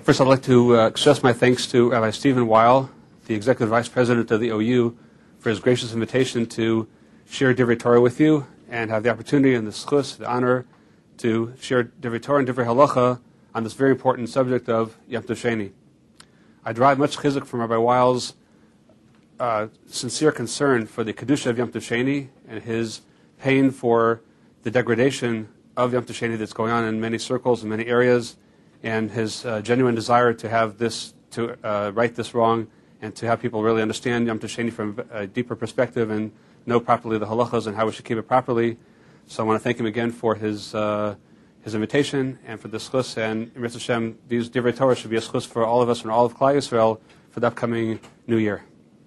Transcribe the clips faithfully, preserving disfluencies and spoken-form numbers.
First, I'd like to uh, express my thanks to Rabbi Stephen Weil, the Executive Vice President of the O U, for his gracious invitation to share Divrei Torah with you and have the opportunity and the schus, the honor, to share Divrei Torah and Divrei Halacha on this very important subject of Yom Tov Sheni. I derive much chizuk from Rabbi Weil's uh, sincere concern for the Kedusha of Yom Tov Sheni and his pain for the degradation of Yom Tov Sheni that's going on in many circles in many areas, and his uh, genuine desire to have this, to uh, right this wrong, and to have people really understand Yom Tov Sheni from a deeper perspective and know properly the halachas and how we should keep it properly. So I want to thank him again for his uh, his invitation and for the schus. And in Mitzvah Hashem, these Divrei Torah should be a schus for all of us and all of Klal Yisrael for the upcoming new year.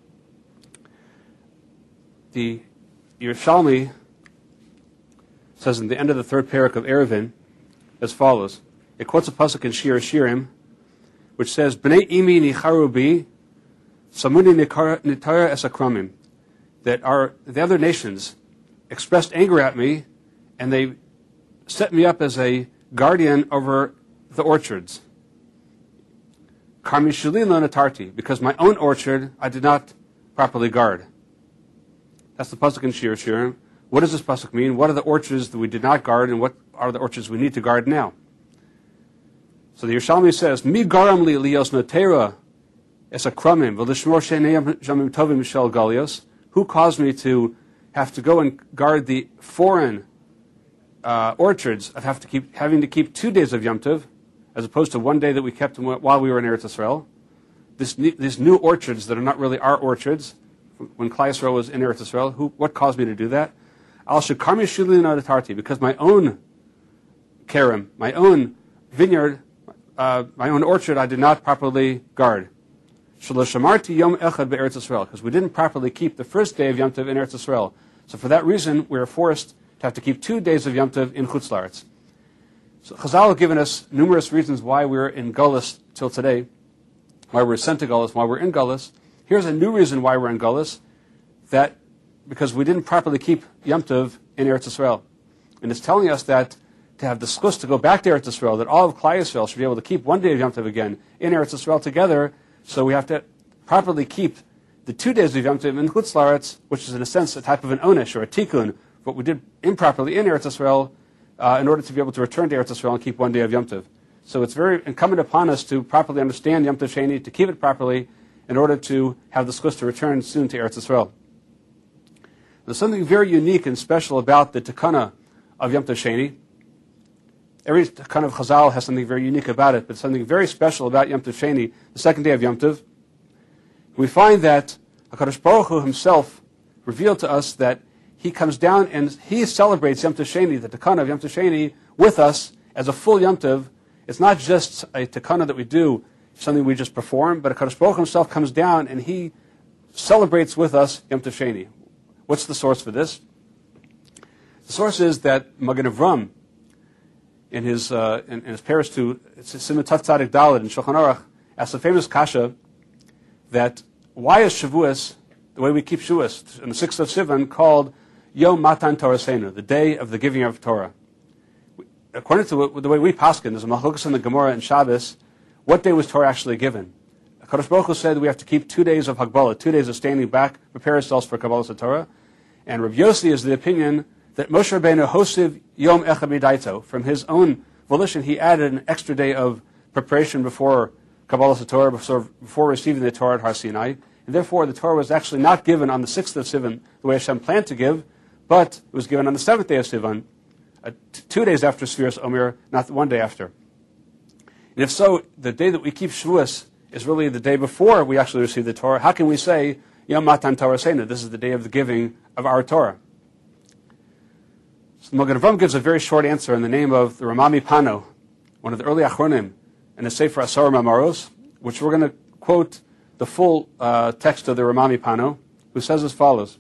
The Yerushalmi says in the end of the third parak of Eruvin as follows. It quotes a pasuk in Shir Shirim, which says, "Bnei imi nicharu bi, samuni nitara es akramim," that our the other nations expressed anger at me, and they set me up as a guardian over the orchards. Karmi shulin lo natarti, because my own orchard I did not properly guard. That's the pasuk in Shir Shirim. What does this pasuk mean? What are the orchards that we did not guard, and what are the orchards we need to guard now? So the Yerushalmi says, "Mi garam li lios notera es akramim v'lishmor shenei jamim tovim mishel galios." Who caused me to have to go and guard the foreign uh, orchards of have to keep having to keep two days of Yom Tov, as opposed to one day that we kept while we were in Eretz Yisrael? This, these new orchards that are not really our orchards, when Klal Yisrael was in Eretz Yisrael, who, what caused me to do that? Al shekarmi shulin adarti, because my own kerem, my own vineyard, uh, my own orchard, I did not properly guard. Shamarti Yom Echad be'Eretz Yisrael, because we didn't properly keep the first day of Yom Tov in Eretz Yisrael. So for that reason, we are forced to have to keep two days of Yom Tov in Chutz La'aretz. So Chazal have given us numerous reasons why we're in Gullus till today, why we're sent to Gullus, why we're in Gullus. Here's a new reason why we're in Gullus, that because we didn't properly keep Yom Tov in Eretz Yisrael. And it's telling us that to have the schus to go back to Eretz Yisrael, that all of Klal Yisrael should be able to keep one day of Yom Tov again in Eretz Yisrael together. So we have to properly keep the two days of Yom Tov in Chutz La'aretz, which is in a sense a type of an onesh or a tikkun, what we did improperly in Eretz Yisrael, uh, in order to be able to return to Eretz Yisrael and keep one day of Yom Tov. So it's very incumbent upon us to properly understand Yom Tov Sheni, to keep it properly, in order to have the schus to return soon to Eretz Yisrael. There's something very unique and special about the takana of Yom Tov Sheni. Every takana of Chazal has something very unique about it, but something very special about Yom Tov Sheni, the second day of Yom Tov. We find that HaKadosh Baruch Hu himself revealed to us that he comes down and he celebrates Yom Tov Sheni, the takana of Yom Tov Sheni, with us as a full Yom Tov. It's not just a takana that we do, something we just perform, but HaKadosh Baruch Hu himself comes down and he celebrates with us Yom Tov Sheni. What's the source for this? The source is that Magen Avram, in his uh, in, in his Paris to Siman Taf Tzadik Daled in Shulchan Aruch, asked a famous kasha that why is Shavuos, the way we keep Shavuos, on the sixth of Sivan, called Yom Matan Torasenu, the day of the giving of Torah? According to the way we paskin, there's a machlokas in the Gemara and Shabbos, what day was Torah actually given? HaKadosh Baruch Hu said we have to keep two days of Hagbala, two days of standing back, prepare ourselves for Kabbalas Torah. And Rav Yossi is the opinion that Moshe Rabbeinu hosiv Yom Echad Midaito, from his own volition, he added an extra day of preparation before Kabbalas Torah, before, before receiving the Torah at Har Sinai. And therefore, the Torah was actually not given on the sixth of Sivan, the way Hashem planned to give, but it was given on the seventh day of Sivan, uh, t- two days after Sfiras Omer, not one day after. And if so, the day that we keep Shavuos is really the day before we actually receive the Torah. How can we say Yom Matan Torasenu, this is the day of the giving of our Torah? So Magen Avram gives a very short answer in the name of the Ramami Pano, one of the early Achronim, in the Sefer Asar Mamaros, which we're going to quote the full uh, text of the Ramami Pano, who says as follows: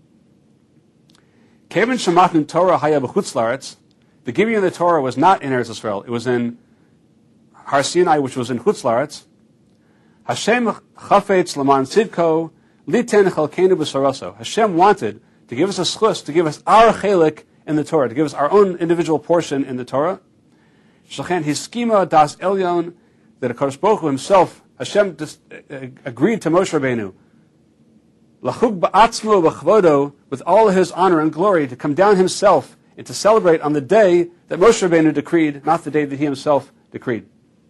Kevin Shematnu Torah Haya B'chutz La'aretz, the giving of the Torah was not in Eretz Yisrael, it was in Har Sinai, which was in Chutz La'aretz. Hashem chafetz l'man tzidko liten chalkeinu b'saraso. Hashem wanted to give us a schus, to give us our chelik in the Torah, to give us our own individual portion in the Torah. Shachan hiskima das elyon that HaKadosh Baruch Hu himself, Hashem, dis, uh, agreed to Moshe Rabbeinu, Lachug ba'atzmo b'chvodo, with all his honor and glory, to come down himself and to celebrate on the day that Moshe Rabbeinu decreed, not the day that he himself decreed.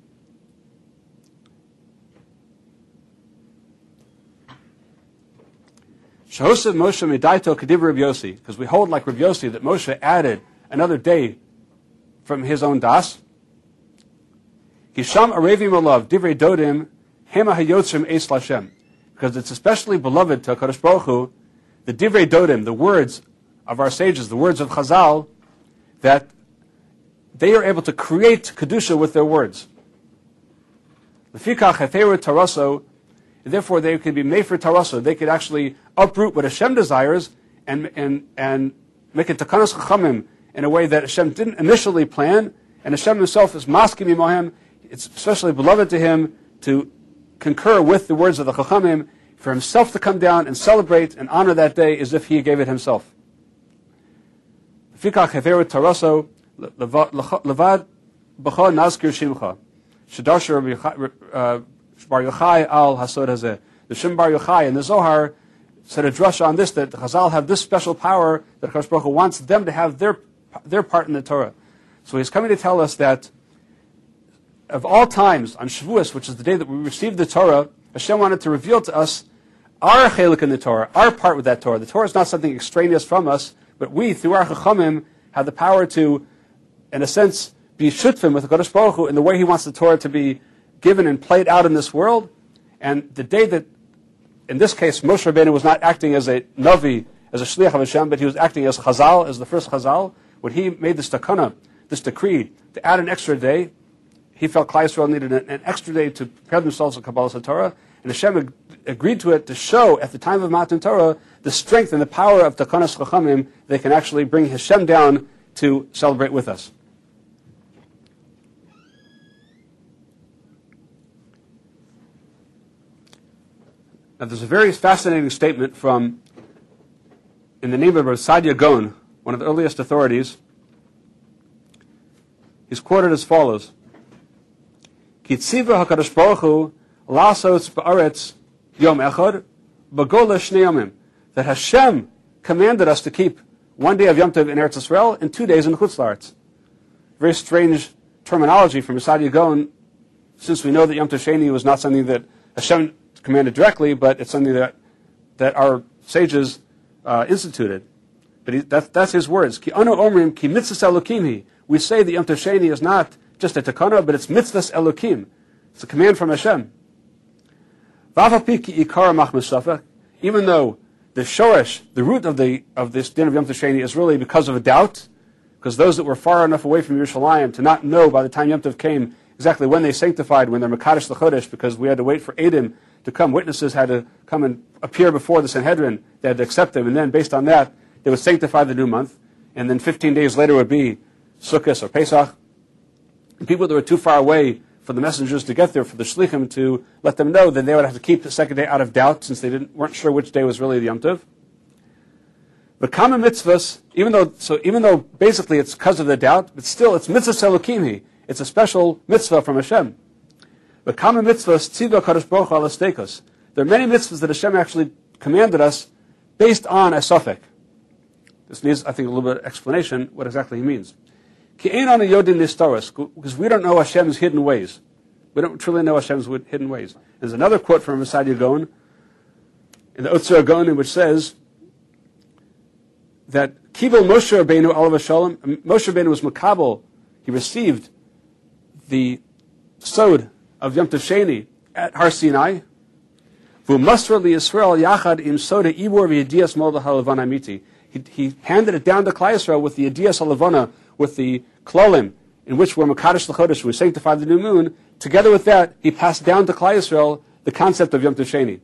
Shahosav Moshe Medaito Kediv Rav Yossi, because we hold like Rav Yossi that Moshe added another day from his own das. Hisham Arevim Olav Divrei Dodim Hema Hayotzrim Eis Lashem, because it's especially beloved to HaKadosh Baruch Hu, the Divrei Dodim, the words of our sages, the words of Chazal, that they are able to create Kedusha with their words. Lefikach Heferu Taraso, therefore they could be Mefer Taraso, they could actually uproot what Hashem desires and and and make it Takanas Chachamim in a way that Hashem didn't initially plan, and Hashem himself is maskim imohem. It's especially beloved to him to concur with the words of the Chachamim, for himself to come down and celebrate and honor that day as if he gave it himself. Lefikach Heferu Taraso Levad B'cha Nazkir Shimcha Shadarsha Bar Yochai al Hasod Hazeh. The Shem Bar Yochai and the Zohar said a drasha on this, that the Chazal have this special power that HaKadosh Baruch Hu wants them to have their their part in the Torah. So he's coming to tell us that of all times, on Shavuos, which is the day that we received the Torah, Hashem wanted to reveal to us our chelik in the Torah, our part with that Torah. The Torah is not something extraneous from us, but we, through our Chachamim, have the power to, in a sense, be shutfim with HaKadosh Baruch Hu in the way he wants the Torah to be given and played out in this world. And the day that, in this case, Moshe Rabbeinu was not acting as a Navi, as a Shliach of Hashem, but he was acting as Chazal, as the first Chazal. When he made this takana, this decree, to add an extra day, he felt Klal Yisrael needed an, an extra day to prepare themselves for Kabbalah Torah, and Hashem ag- agreed to it to show, at the time of Matan Torah, the strength and the power of Takanas Chachamim. They can actually bring Hashem down to celebrate with us. Now, there's a very fascinating statement from, in the name of Rav Sadia Gaon, one of the earliest authorities. He's quoted as follows: Ki tziva HaKadosh Baruch Hu lasos ba'aretz yom echad b'gola shnei yomim, that Hashem commanded us to keep one day of Yom Tov in Eretz Yisrael and two days in Chutz La'aretz. Very strange terminology from Rav Sadia Gaon, since we know that Yom Tov Sheni was not something that Hashem commanded directly, but it's something that that our sages uh, instituted. But he, that, that's his words. Ki anu omrim ki mitzvahs elokim. We say that Yom Tov Sheni is not just a takana, but it's mitzvahs elokim. It's a command from Hashem. V'afapi ki ikar machmas, even though the shoresh, the root of the of this din of Yom Tov Sheni is really because of a doubt, because those that were far enough away from Yerushalayim to not know by the time Yom Tov came exactly when they sanctified, when they're Mekadosh l'Chodesh, because we had to wait for Eidim to come. Witnesses had to come and appear before the Sanhedrin. They had to accept them, and then based on that, they would sanctify the new month, and then fifteen days later would be Sukkot or Pesach. And people that were too far away for the messengers to get there, for the shlichim to let them know, then they would have to keep the second day out of doubt, since they didn't weren't sure which day was really the Yom Tov. But common mitzvahs, even though so even though basically it's because of the doubt, but still it's mitzvah selukimhi. It's a special mitzvah from Hashem. But common mitzvahs tziva kadosh baruch hu ala steikos. There are many mitzvahs that Hashem actually commanded us based on a suffix. This needs, I think, a little bit of explanation what exactly he means. Ki ein anu yodin nistaros, because we don't know Hashem's hidden ways. We don't truly know Hashem's hidden ways. There's another quote from Rav Sadia Gaon in the Otzar Gaon, which says that Kibel Moshe Rabbeinu alav shalom, Moshe Rabbeinu was makabel, he received the sod of Yom Tov Sheni at Har Sinai. V'umasra li Yisrael yachad im soda ibor v'yedias molda halavan amiti. He handed it down to Klal Yisrael with the yedias halavana, with the klolim, in which were Mekadosh l'Chodesh, we sanctified the new moon. Together with that, he passed down to Klal Yisrael the concept of Yom Tov Sheni.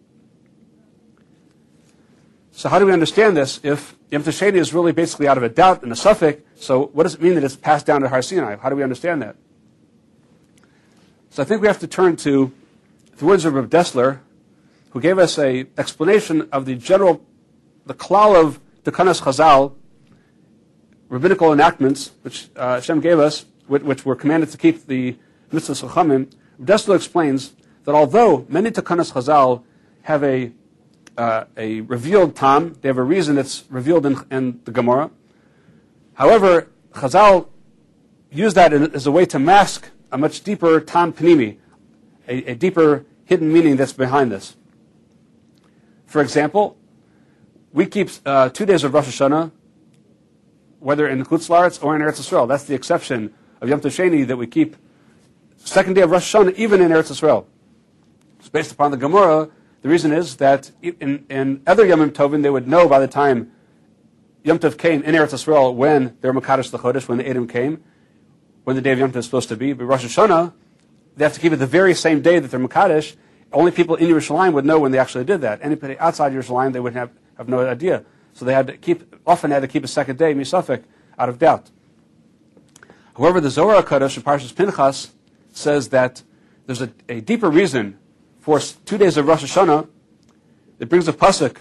So how do we understand this? If Yom Tov Sheni is really basically out of a doubt and a suffix, so what does it mean that it's passed down to Har Sinai? How do we understand that? So I think we have to turn to the words of Reb Dessler, who gave us an explanation of the general, the klal of Tekanas Chazal, rabbinical enactments, which uh, Hashem gave us, which, which were commanded to keep the Mitzvahs Chachamim, Dessler explains that although many Takanas Chazal have a uh, a revealed tam, they have a reason that's revealed in, in the Gemara. However, Chazal use that as a way to mask a much deeper tam pnimi, a, a deeper hidden meaning that's behind this. For example, we keep uh, two days of Rosh Hashanah, whether in Chutz La'aretz or in Eretz Yisrael. That's the exception of Yom Tov Sheni that we keep second day of Rosh Hashanah even in Eretz Yisrael. It's based upon the Gemara. The reason is that in, in other Yom Tovim they would know by the time Yom Tov came in Eretz Yisrael when they were Makadosh the Chodesh, when the Edom came, when the day of Yom Tov is supposed to be. But Rosh Hashanah, they have to keep it the very same day that they're Makadosh. Only people in Yerushalayim would know when they actually did that. Anybody outside Yerushalayim, they would have, have no idea. So they had to keep, often had to keep a second day, misafek, out of doubt. However, the Zohar HaKadosh in Parshas Pinchas says that there's a, a deeper reason for two days of Rosh Hashanah. It brings a pasuk.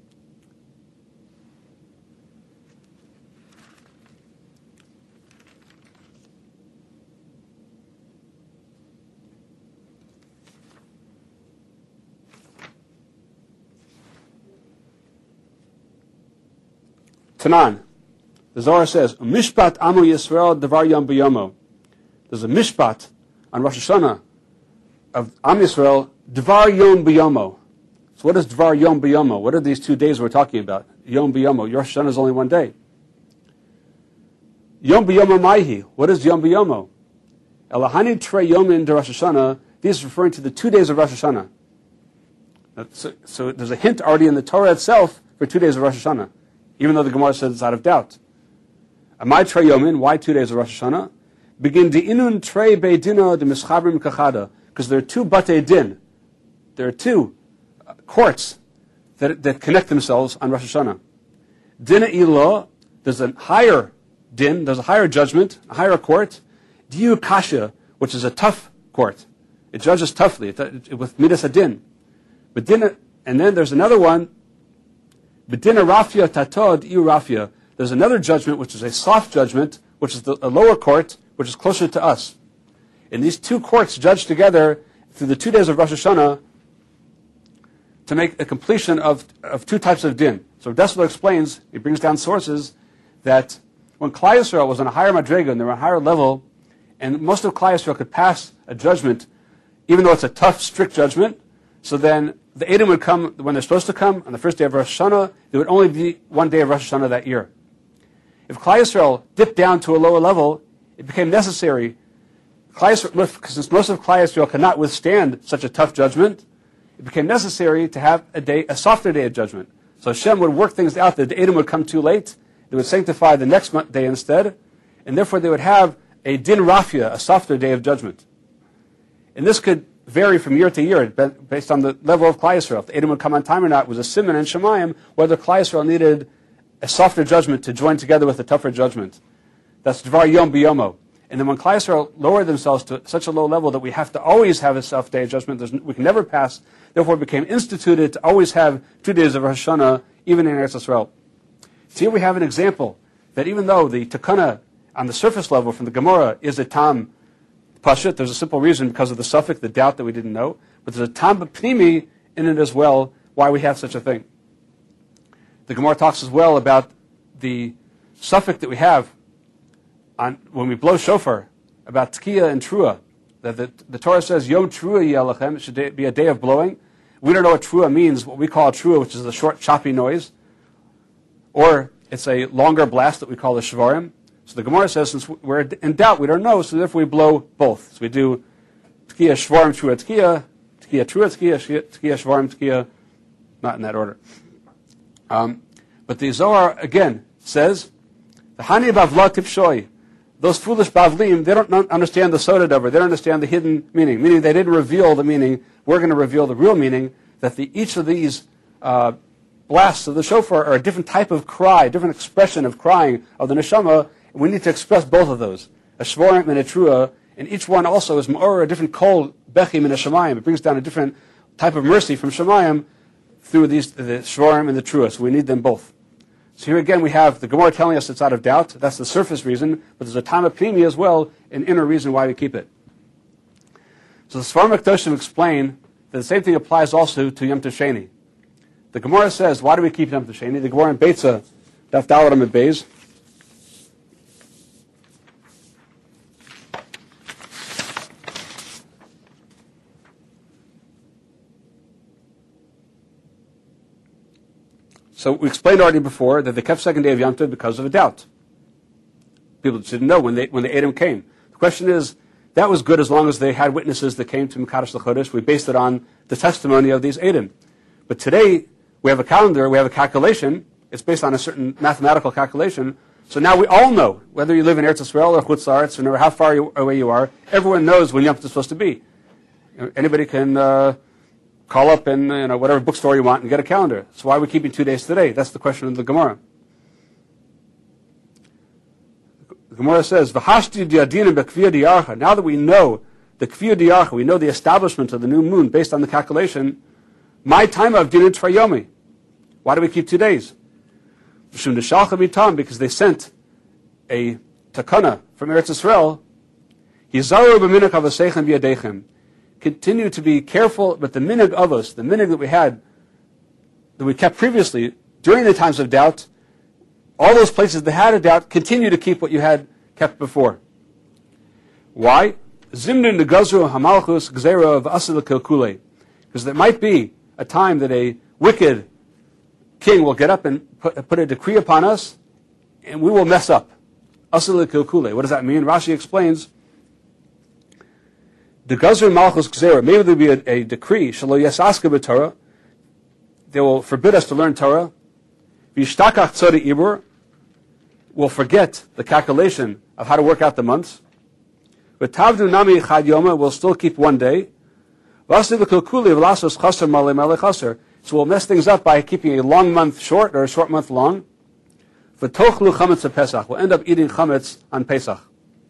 Tanan. The Zohar says, Mishpat Amu Yisrael Devar Yom B'yomo. There's a mishpat on Rosh Hashanah of Am Yisrael, Devar Yom B'yomo. So what is Devar Yom B'yomo? What are these two days we're talking about? Yom B'yomo. Rosh Hashanah is only one day. Yom B'yomo Maihi. What is Yom B'yomo? Elahani Trei Yomin de Rosh Hashanah. This is referring to the two days of Rosh Hashanah. So, so there's a hint already in the Torah itself for two days of Rosh Hashanah, even though the Gemara says it's out of doubt. Amai Trei Yomin, why two days of Rosh Hashanah? Begin Di'inun Trei Beidina de Mischabrim Kachada, because there are two Batei Din. There are two uh, courts that, that connect themselves on Rosh Hashanah. Dina Ilo, there's a higher din, there's a higher judgment, a higher court. Diu Kasha, which is a tough court. It judges toughly, it, it, with Midas Adin. But din, and then there's another one, B'dina Rafia Tatod Iu Rafia. There's another judgment, which is a soft judgment, which is the, a lower court, which is closer to us. And these two courts judge together through the two days of Rosh Hashanah to make a completion of, of two types of din. So Dessler explains, he brings down sources, that when Klal Yisrael was on a higher madrega, and they were on a higher level, and most of Klal Yisrael could pass a judgment, even though it's a tough, strict judgment, so then the Edom would come when they're supposed to come, on the first day of Rosh Hashanah. There would only be one day of Rosh Hashanah that year. If Klal Yisrael dipped down to a lower level, it became necessary, Yisrael, since most of Klal Yisrael cannot withstand such a tough judgment, it became necessary to have a day, a softer day of judgment. So Hashem would work things out that the Edom would come too late. They would sanctify the next day instead, and therefore they would have a din rafia, a softer day of judgment. And this could vary from year to year based on the level of Klal Yisrael. If the Edom would come on time or not was a siman and shemayim whether Klal Yisrael needed a softer judgment to join together with a tougher judgment. That's Dvar Yom B'yomo. And then when Klal Yisrael lowered themselves to such a low level that we have to always have a soft day of judgment, we can never pass, therefore it became instituted to always have two days of Rosh Hashanah, even in Eretz Yisrael. So here we have an example that even though the takana on the surface level from the Gemara is a tam pashut, there's a simple reason because of the suffix, the doubt that we didn't know, but there's a tam b'pnimi in it as well, why we have such a thing. The Gemara talks as well about the suffix that we have on when we blow shofar, about tkiya and trua. That the, the Torah says, Yom trua yelachem, it should be a day of blowing. We don't know what trua means, what we call trua, which is a short, choppy noise. Or it's a longer blast that we call the shvarim. So the Gemara says, since we're in doubt, we don't know, so therefore we blow both. So we do tkiya, shvarim, trua, tkiya, tkiya, trua, tkiya, tkiya, shvarim, tkiya, not in that order. Um, but the Zohar, again, says, the Hani Bavla Tipshoi, those foolish Bavlim, they don't understand the Soda Dover, they don't understand the hidden meaning, meaning they didn't reveal the meaning. We're going to reveal the real meaning, that the, each of these uh, blasts of the shofar are a different type of cry, a different expression of crying of the neshama, and we need to express both of those, a shvorim and a trua, and each one also is ma'or, a different kol, bechim and a shemayim. It brings down a different type of mercy from shemayim through these, the shvorim and the trua, so we need them both. So here again we have the Gemara telling us it's out of doubt. That's the surface reason, but there's a tam pnimi as well, an inner reason why we keep it. So the Sfarim HaKadoshim explain that the same thing applies also to Yom Tov Sheni. The Gemara says, why do we keep Yom Tov Sheni? The Gemara in Beitza, Daf Daled Amud Beis. So we explained already before that they kept second day of Yom Tov because of a doubt. People didn't know when they when the Edom came. The question is, that was good as long as they had witnesses that came to Mekadosh L'Chodesh. We based it on the testimony of these Edom. But today, we have a calendar, we have a calculation. It's based on a certain mathematical calculation. So now we all know, whether you live in Eretz Yisrael or Chutz La'aretz, no matter how far you, away you are, everyone knows when Yom Tov is supposed to be. You know, anybody can uh, call up in you know, whatever bookstore you want and get a calendar. So why are we keeping two days today? That's the question of the Gemara. The Gemara says, "V'hashti di'adina b'kviyah di'archa." Now that we know the kviyah di'archa, we know the establishment of the new moon based on the calculation. My time of dinah t'fayomi. Why do we keep two days? Because they sent a takana from Eretz Yisrael. Yizaru b'minhag avaseichem b'yadeichem. Continue to be careful with the minhag of us, the minhag that we had, that we kept previously during the times of doubt. All those places that had a doubt, continue to keep what you had kept before. Why? Zimnin negazru hamalchus gzera of asil kilkule. Because there might be a time that a wicked king will get up and put, put a decree upon us, and we will mess up. Asil kilkule. What does that mean? Rashi explains, the gazru malchus gzera, maybe there will be a, a decree, shalo yasaska b'Torah, they will forbid us to learn Torah, v'yishtakach tzori ibur, will forget the calculation of how to work out the months. But tavdu nami chad yoma, will still keep one day. So we'll mess things up by keeping a long month short or a short month long. V'tochlu chametz Pesach, we'll end up eating chametz on Pesach.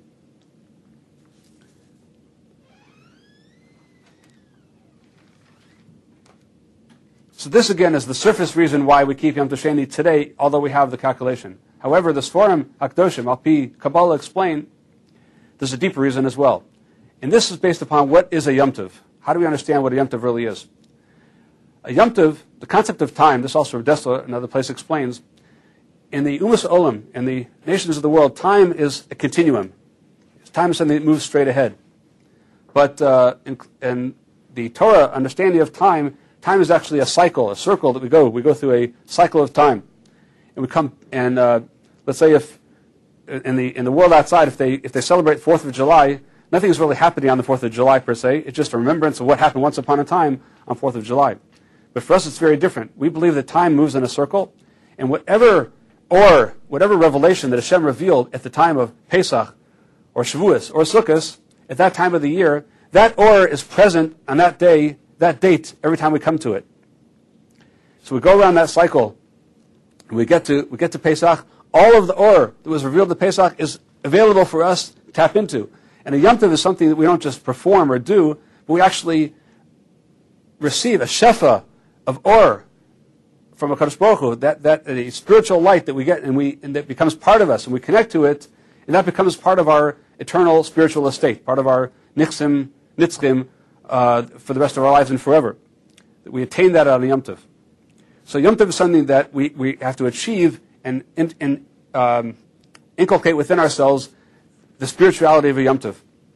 So this again is the surface reason why we keep Yom Tov Sheni today, although we have the calculation. However, the Sfarim HaKadoshim, Al-Pi Kabbalah, explain there's a deeper reason as well. And this is based upon what is a Yom Tov. How do we understand what a Yom Tov really is? A Yom Tov, the concept of time, this also Rav Dessler, another place, explains, in the Umas Olam, in the nations of the world, time is a continuum. Time is something that moves straight ahead. But uh, in, in the Torah understanding of time, time is actually a cycle, a circle that we go. We go through a cycle of time. And we come, and uh, let's say if, in the in the world outside, if they if they celebrate fourth of July, nothing is really happening on the fourth of July per se. It's just a remembrance of what happened once upon a time on fourth of July. But for us, it's very different. We believe that time moves in a circle, and whatever or whatever revelation that Hashem revealed at the time of Pesach, or Shavuos, or Sukkot, at that time of the year, that or is present on that day, that date, every time we come to it. So we go around that cycle. We get to we get to Pesach. All of the or that was revealed at Pesach is available for us to tap into. And a Yom Tov is something that we don't just perform or do, but we actually receive a shefa of or from a Kadosh Baruch Hu, that that a spiritual light that we get, and we and that becomes part of us, and we connect to it, and that becomes part of our eternal spiritual estate, part of our nitzim nitzchim uh, for the rest of our lives and forever. That we attain that on a Yom Tov. So Yom Tov is something that we, we have to achieve and, and, and um, inculcate within ourselves the spirituality of a Yom Tov.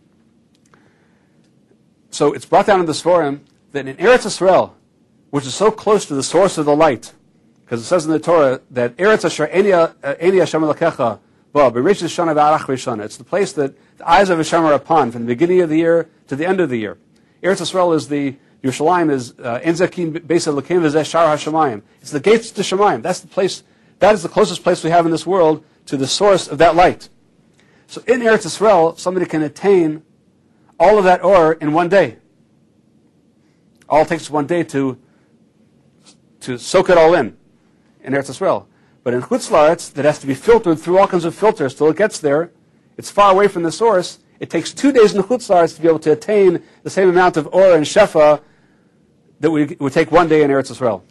So it's brought down in the Sforim that in Eretz Yisrael, which is so close to the source of the light, because it says in the Torah that Eretz Asher Eni Hashem Elokecha Ba B'Rishis Shana V'Arach Rishana. It's the place that the eyes of Hashem are upon from the beginning of the year to the end of the year. Eretz Yisrael is the Yerushalayim is Enzakim Beis Elokim V'Zeh Shar HaShamayim. It's the gates to Shamayim. That's the place. That is the closest place we have in this world to the source of that light. So in Eretz Yisrael, somebody can attain all of that or in one day. All it takes one day to to soak it all in in Eretz Yisrael. But in Chutz La'aretz, that has to be filtered through all kinds of filters till it gets there. It's far away from the source. It takes two days in the Chutz La'aretz to be able to attain the same amount of or and shefa that we would take one day in Eretz Yisrael.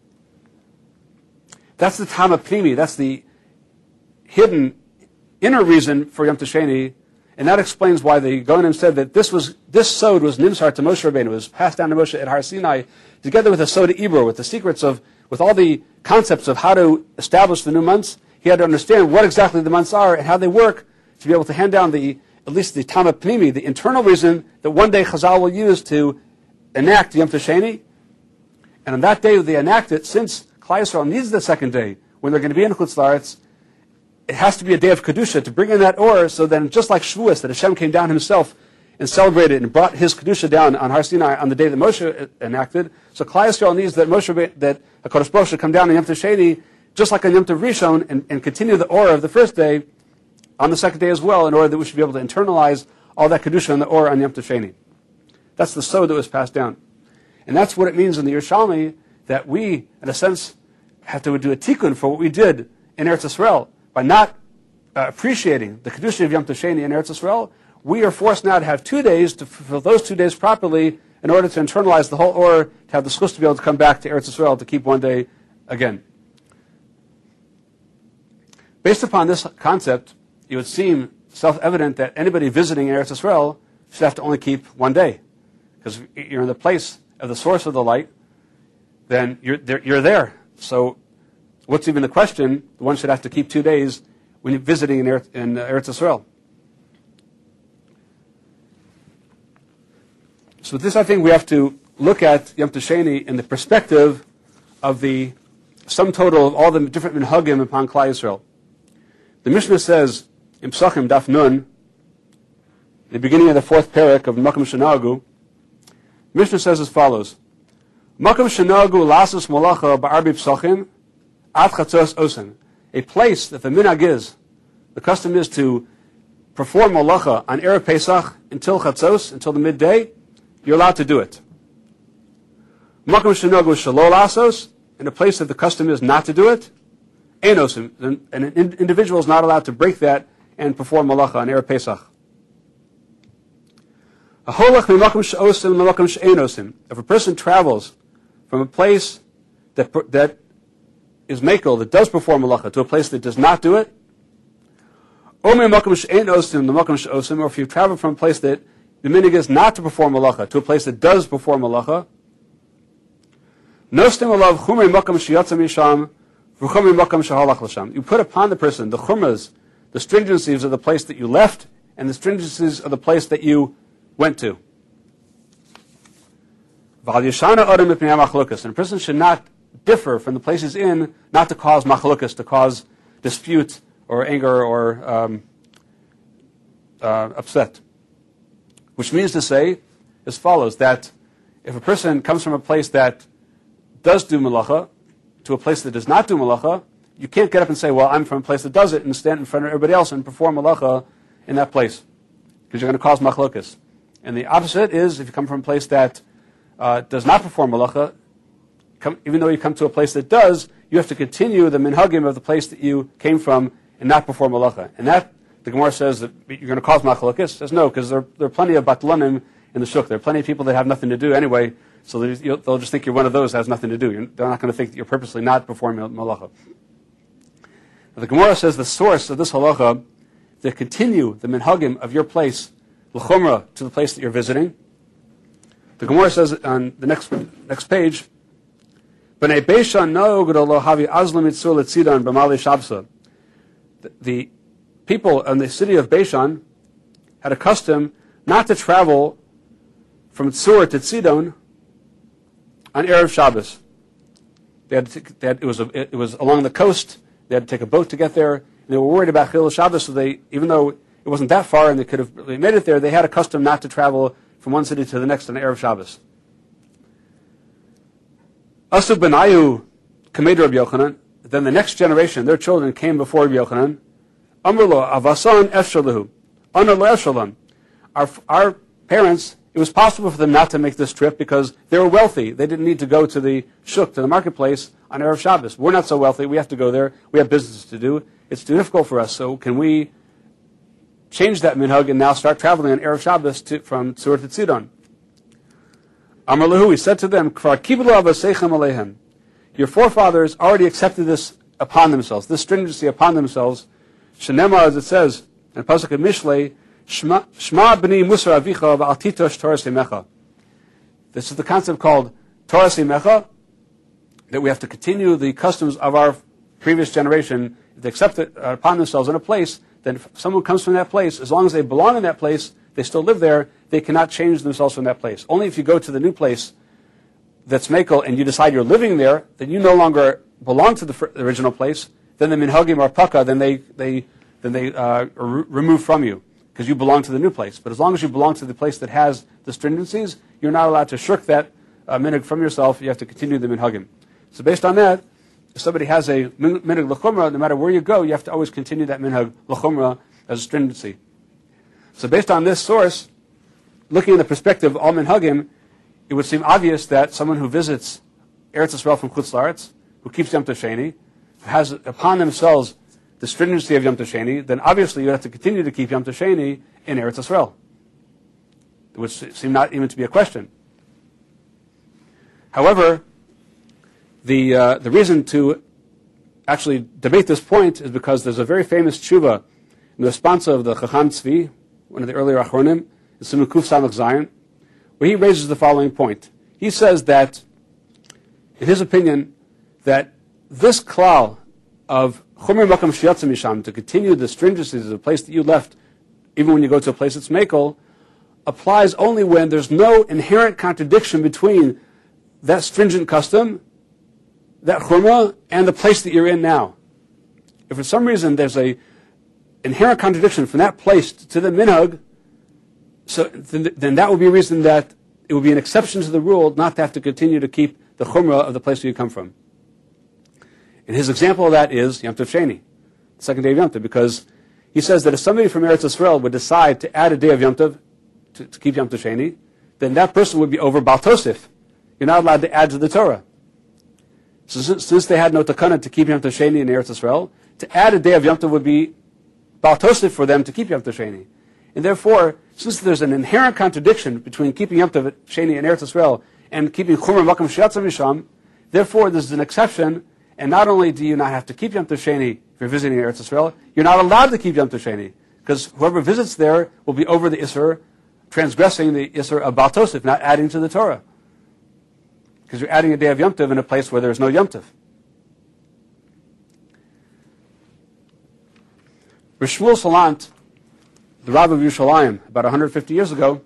That's the Tama Pnimi. That's the hidden inner reason for Yom Tov Sheni, And that explains why the Gonim said that this was this sod was nimsar to Moshe Rabbeinu. It was passed down to Moshe at Har Sinai, together with the Soda Ibor, with the secrets of, with all the concepts of how to establish the new months. He had to understand what exactly the months are and how they work to be able to hand down the, at least the Tama Pnimi, the internal reason that one day Chazal will use to enact Yom Tasheni. And on that day they enact it, since Klal Yisrael needs the second day, when they're going to be in Chutz La'aretz, it has to be a day of Kedusha to bring in that Or, so then just like Shavuos, that Hashem came down himself and celebrated and brought his Kedusha down on Har Sinai on the day that Moshe enacted. So Klal Yisrael needs that Moshe, that HaKadosh Baruch Hu should come down on Yom Tasheni, just like on Yom Tov Rishon, and, and continue the Or of the first day on the second day as well, in order that we should be able to internalize all that Kedusha and the Or on Yom Tasheni. That's the Sod that was passed down. And that's what it means in the Yerushalmi, that we, in a sense, have to do a tikkun for what we did in Eretz Yisrael. By not uh, appreciating the Kedusha of Yom Tasheni in Eretz Yisrael, we are forced now to have two days to fulfill those two days properly in order to internalize the whole Or, to have the schus to be able to come back to Eretz Yisrael to keep one day again. Based upon this concept, it would seem self-evident that anybody visiting Eretz Yisrael should have to only keep one day. Because if you're in the place of the source of the light, then you're there. You're there. So what's even the question? One should have to keep two days when you're visiting in Eretz, in Eretz Yisrael. So this, I think, we have to look at Yom Tasheni in the perspective of the sum total of all the different minhagim upon Klal Yisrael. The Mishnah says in Psachim Daf Nun, the beginning of the fourth parak of Makom Shenagu, the Mishnah says as follows: Makom Shenagu lasus malacha ba'arbi Psachim at chatzos osen. A place that the minhag is, the custom is to perform malacha on Erev Pesach until chatzos, until the midday. You're allowed to do it. Makom Shenagu shelo lasos, in a place that the custom is not to do it, enosim, and an individual is not allowed to break that and perform malacha on Erev Pesach. If a person travels from a place that that is mekel, that does perform malacha, to a place that does not do it, or if you travel from a place that the minhag is not to perform malacha to a place that does perform malacha, you put upon the person the chumras, the stringencies of the place that you left, and the stringencies of the place that you went to. And a person should not differ from the place he's in, not to cause machlokas, to cause dispute or anger or um, uh, upset. Which means to say as follows, that if a person comes from a place that does do malacha to a place that does not do malacha, you can't get up and say, well, I'm from a place that does it, and stand in front of everybody else and perform malacha in that place, because you're going to cause machlokas. And the opposite is, if you come from a place that uh, does not perform malacha, come, even though you come to a place that does, you have to continue the minhagim of the place that you came from and not perform malacha. And that, the Gemara says that you're going to cause machlokas. Says no, because there, there are plenty of batlanim in the shuk. There are plenty of people that have nothing to do anyway, so they'll, they'll just think you're one of those that has nothing to do. You're, they're not going to think that you're purposely not performing malacha. Now, the Gemara says the source of this halacha, to continue the minhagim of your place, l'chumra, to the place that you're visiting. The Gemara says on the next next page, B'nei Beishan no'og lo havi azlam itzur letzidan b'mali shabsa. The people in the city of Beishan had a custom not to travel from Tzur to Tzidon on Erev Shabbos. They had to, they had, it, was a, it was along the coast. They had to take a boat to get there. And they were worried about Chilul Shabbos, so they, even though it wasn't that far and they could have really made it there, they had a custom not to travel from one city to the next on Erev Shabbos. Asub Benayu Kamed Rabbi Yochanan. Then the next generation, their children, came before Rabbi Yochanan. Amrlo Avasan Efshalahu. Anar lo Efshalam. Our our parents, it was possible for them not to make this trip because they were wealthy. They didn't need to go to the shuk, to the marketplace on Erev Shabbos. We're not so wealthy. We have to go there. We have business to do. It's too difficult for us. So can we change that minhag and now start traveling on Erev Shabbos to, from Tzur to Tzidon? Amar Lahu, he said to them, Kvar kiblu avasechem alehem. Your forefathers already accepted this upon themselves, this stringency upon themselves. Shenema, as it says in the pasuk of Mishlei, Shma b'ni musar avicha v'al titosh Torah semecha. This is the concept called Torah semecha, that we have to continue the customs of our previous generation. If they accept it upon themselves in a place, then if someone comes from that place, as long as they belong in that place, they still live there, they cannot change themselves from that place. Only if you go to the new place that's Mekel and you decide you're living there, then you no longer belong to the fr- original place, then the minhagim are paka, then they, they, then they uh, are re- removed from you, because you belong to the new place. But as long as you belong to the place that has the stringencies, you're not allowed to shirk that uh, minhag from yourself. You have to continue the minhagim. So based on that, if somebody has a minhag l'chumra, no matter where you go, you have to always continue that minhag l'chumra as a stringency. So based on this source, looking at the perspective of all minhagim, it would seem obvious that someone who visits Eretz Yisrael from Chutz La'aretz, who keeps Yom Tov Sheni, who has upon themselves the stringency of Yom Tov Sheni, then obviously you have to continue to keep Yom Tov Sheni in Eretz Yisrael. It would seem not even to be a question. However, the uh, the reason to actually debate this point is because there's a very famous tshuva in the response of the Chacham Tzvi, one of the earlier Achronim, in Simon Kuf Samach Zayin, where he raises the following point. He says that, in his opinion, that this klal of Chomer Makam Shiatza Misham, to continue the stringencies of the place that you left, even when you go to a place that's Mekel, applies only when there's no inherent contradiction between that stringent custom, that chumrah, and the place that you're in now. If for some reason there's a inherent contradiction from that place to the minhag, so then, then that would be a reason that it would be an exception to the rule not to have to continue to keep the chumrah of the place where you come from. And his example of that is Yom Tov Sheni, the second day of Yom Tov, because he says that if somebody from Eretz Yisrael would decide to add a day of Yom Tov to, to keep Yom Tov Sheni, then that person would be over Baal Tosif. You're not allowed to add to the Torah. So since, since they had no takana to keep Yom Tov Sheni in Eretz Yisrael, to add a day of Yom Tov would be Baal Tosif for them to keep Yom Tov Sheni. And therefore, since there's an inherent contradiction between keeping Yom Tov Sheni in Eretz Yisrael and keeping Chomer Makam Shiatza Misham, therefore there's an exception, and not only do you not have to keep Yom Tov Sheni if you're visiting Eretz Yisrael, you're not allowed to keep Yom Tov Sheni, because whoever visits there will be over the Isser, transgressing the Isser of Baal Tosif, not adding to the Torah. Because you're adding a day of Yom Tov in a place where there's no Yom Tov. Rav Shmuel Salant, the Rav of Yerushalayim, about one hundred fifty years ago,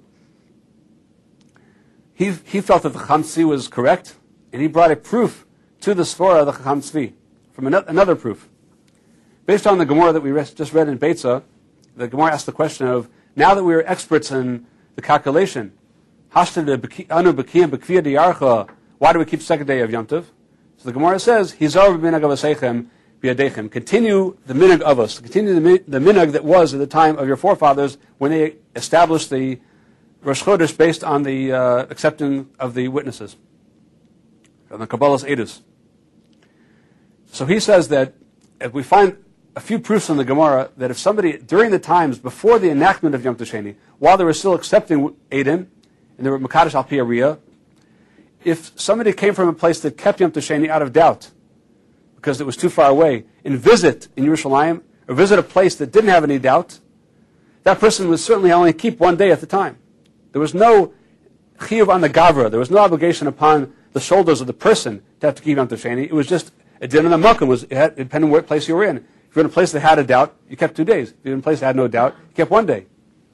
he, he felt that the Chacham Tzvi was correct, and he brought a proof to the Sforah of the Chacham Tzvi, from another, another proof. Based on the Gemara that we just read in Beitza, the Gemara asked the question of, now that we are experts in the calculation, why do we keep the second day of Yom Tov? So the Gemara says, continue the minhag of us, continue the, the minhag that was at the time of your forefathers when they established the Rosh Chodesh based on the uh, accepting of the witnesses, on the Kabbalah's Edus. So he says that if we find a few proofs in the Gemara that if somebody, during the times before the enactment of Yom Tov Sheni, while they were still accepting Edom, and they were Mekadosh Al Pi Ariyah, if somebody came from a place that kept Yom Tov Sheni out of doubt, because it was too far away, and visit in Yerushalayim, or visit a place that didn't have any doubt, that person would certainly only keep one day at the time. There was no chiyuv on the gavra, there was no obligation upon the shoulders of the person to have to keep Yom Tov Sheni. It was just a din in the makom, was it had, depending on what place you were in. If you're in a place that had a doubt, you kept two days. If you're in a place that had no doubt, you kept one day.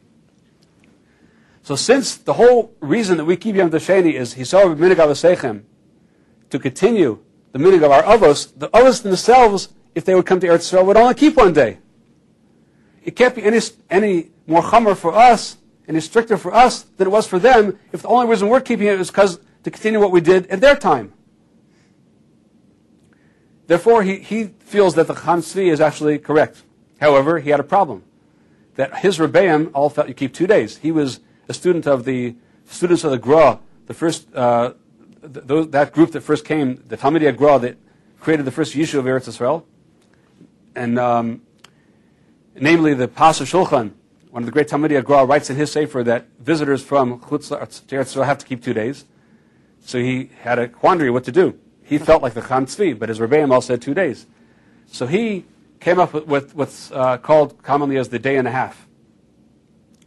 So since the whole reason that we keep Yom Tov Sheni is Hisor b'minhag avosechem, to continue the minhag of our avos, the avos themselves, if they would come to Eretz Yisrael, would only keep one day. It can't be any any more chamer for us, any stricter for us than it was for them, if the only reason we're keeping it is because to continue what we did at their time. Therefore, he, he feels that the Chacham Tzvi is actually correct. However, he had a problem. That his Rebbeim all felt you keep two days. He was a student of the students of the Gra, the first uh, th- th- that group that first came, the Talmidei Gra that created the first Yishuv of Eretz Yisrael, and um, namely the Pas Shulchan, one of the great Talmidei Gra, writes in his sefer that visitors from Chutz La'aretz to Eretz Yisrael have to keep two days. So he had a quandary what to do. He felt like the Chacham Tzvi, but his Rebbeim all said two days. So he came up with, with what's uh, called commonly as the day and a half.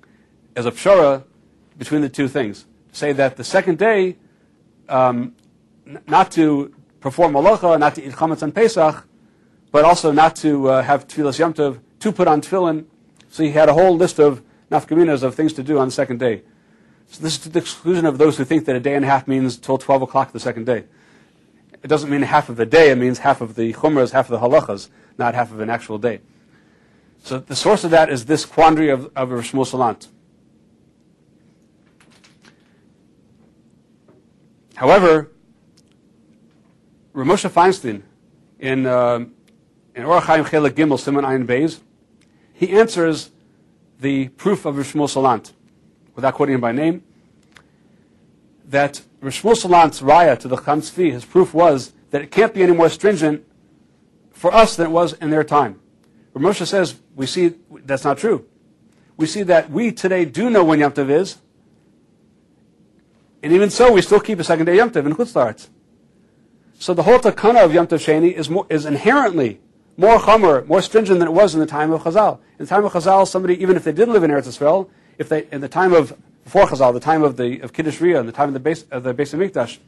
as a pshara between the two things. Say that the second day, um, n- not to perform malacha, not to eat chametz on Pesach, but also not to uh, have tefillas Yom Tov, to put on tefillin. So he had a whole list of nafkaminas of things to do on the second day. So this is to the exclusion of those who think that a day and a half means till twelve o'clock the second day. It doesn't mean half of the day, it means half of the chumras, half of the halachas, not half of an actual day. So the source of that is this quandary of, of Rav Shmuel Salant. However, Rav Moshe Feinstein, in, uh, in Orach Chaim Chelek Gimel, Siman Ayin Beis, he answers the proof of Rav Shmuel Salant, without quoting him by name, that Rav Shmuel Salant's raya to the Cham Tzvi, his proof was that it can't be any more stringent for us than it was in their time. Rav Moshe says, we see that's not true. We see that we today do know when Yom Tov is, and even so, we still keep a second day Yom Tov in Chutz La'aretz. So the whole takana of Yom Tov Sheni is, more, is inherently more chomer, more stringent than it was in the time of Chazal. In the time of Chazal, somebody, even if they didn't live in Eretz Yisrael, if they, in the time of, before Chazal, the time of the of Kiddush Riyah, and the time of the base of the Beis Hamikdash,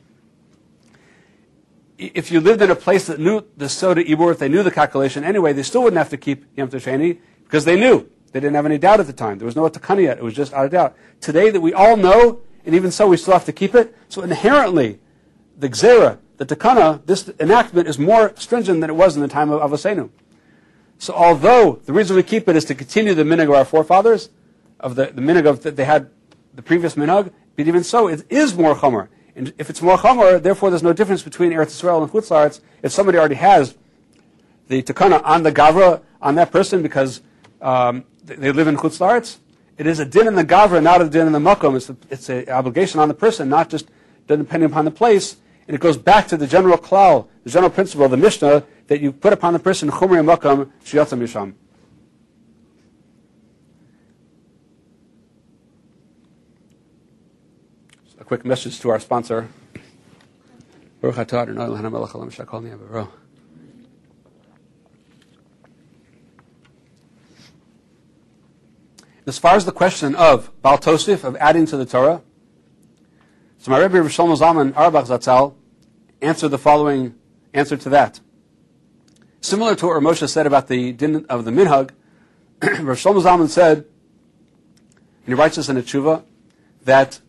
if you lived in a place that knew the Soda Ibur, if they knew the calculation anyway, they still wouldn't have to keep Yom Tov Sheni, because they knew. They didn't have any doubt at the time. There was no takana yet. It was just out of doubt. Today that we all know, and even so we still have to keep it, so inherently, the Gzera, the takana, this enactment is more stringent than it was in the time of Avosenu. So although the reason we keep it is to continue the minhag of our forefathers, of the, the minhag of that they had the previous minhag, but even so, it is more chomer. And if it's more chomer, therefore there's no difference between Eretz Yisrael and Chutz La'aretz. If somebody already has the takana on the gavra, on that person, because um, they live in Chutz La'aretz, it is a din in the gavra, not a din in the makom. It's, a, it's an obligation on the person, not just depending upon the place. And it goes back to the general klal, the general principle of the Mishnah, that you put upon the person chumrei makom sheyatza misham. A quick message to our sponsor. Baruch atah Adonai Eloheinu melech haolam asher kol niyeh b'ro. As far as the question of Baal Tosif, of adding to the Torah, so my Rebbe Rav Shlomo Zalman Auerbach Zatzal answered the following answer to that. Similar to what Rav Moshe said about the din of the minhag, Rav Shlomo Zalman said, and he writes this in a tshuva, that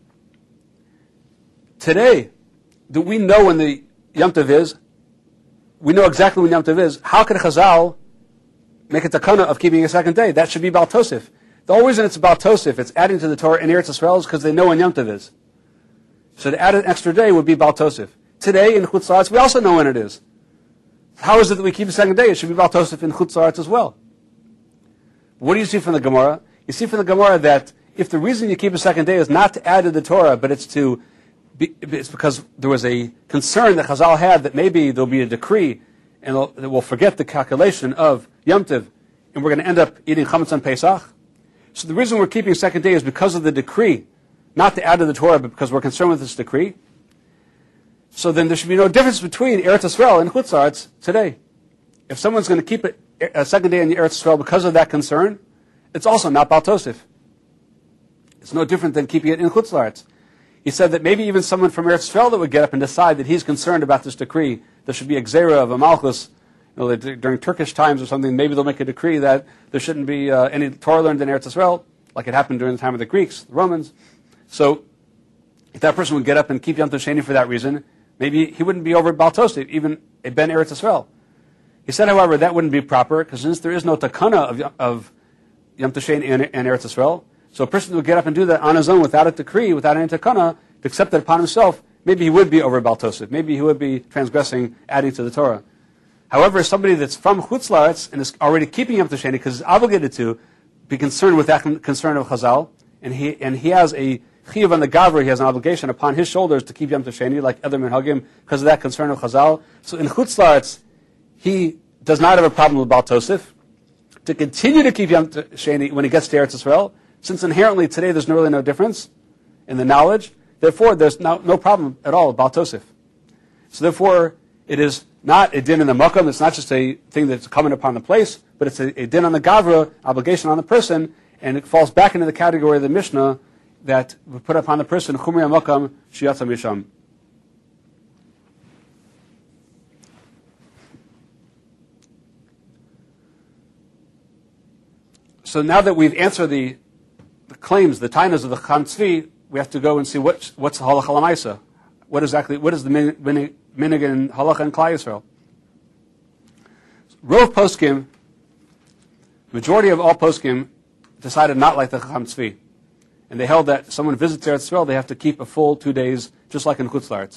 today, that we know when the Yom Tov is, we know exactly when Yom Tov is, how could Chazal make a takana of keeping a second day? That should be Baal Tosif. The whole reason it's Baal Tosif, it's adding to the Torah in Eretz Yisrael, is because they know when Yom Tov is. So to add an extra day would be Baal Tosif. Today in Chutz La'aretz, we also know when it is. How is it that we keep a second day? It should be Baal Tosif in Chutz La'aretz as well. What do you see from the Gemara? You see from the Gemara that if the reason you keep a second day is not to add to the Torah, but it's to be, it's because there was a concern that Chazal had that maybe there'll be a decree and we'll forget the calculation of Yom Tov, and we're going to end up eating chametz on Pesach. So the reason we're keeping second day is because of the decree, not to add to the Torah, but because we're concerned with this decree. So then there should be no difference between Eretz Yisrael and Chutz La'aretz today. If someone's going to keep it a second day in the Eretz Yisrael because of that concern, it's also not Baal Tosif. It's no different than keeping it in Chutz La'aretz. He said that maybe even someone from Eretz Yisrael that would get up and decide that he's concerned about this decree, there should be a gzera of a malchus, you know, during Turkish times or something, maybe they'll make a decree that there shouldn't be uh, any Torah learned in Eretz Yisrael, like it happened during the time of the Greeks, the Romans. So if that person would get up and keep Yom Tov Sheni for that reason, maybe he wouldn't be over Baal Tosif, even a ben Eretz Yisrael. He said, however, that wouldn't be proper, because since there is no takana of, of Yom Tov Sheni in, in Eretz Yisrael, so a person would get up and do that on his own without a decree, without any takana, to accept it upon himself, maybe he would be over Baal Tosif. Maybe he would be transgressing, adding to the Torah. However, somebody that's from Chutz La'aretz and is already keeping Yom Tov Sheni because he's obligated to be concerned with that concern of Chazal, and he and he has a chiyuv on the gavra, he has an obligation upon his shoulders to keep Yom Tov Sheni like other minhagim because of that concern of Chazal. So in Chutz La'aretz, he does not have a problem with Baal Tosif to continue to keep Yom Tov Sheni when he gets to Eretz Yisrael, since inherently today there's really no difference in the knowledge. Therefore, there's no, no problem at all with Baal Tosif. So therefore, it is not a din in the makam. It's not just a thing that's coming upon the place, but it's a, a din on the gavra, obligation on the person, and it falls back into the category of the Mishnah that we put upon the person Chumri Amakam Shiyatza Misham. So now that we've answered the, the claims, the tainas of the Chacham Tzvi, we have to go and see what, what's the halacha l'maisa. What exactly? What is the minig in halacha and Klal Yisrael? Rov poskim, majority of all poskim, decided not like the Chacham Tzvi, and they held that someone visits Eretz Yisrael, they have to keep a full two days, just like in Chutz La'aretz.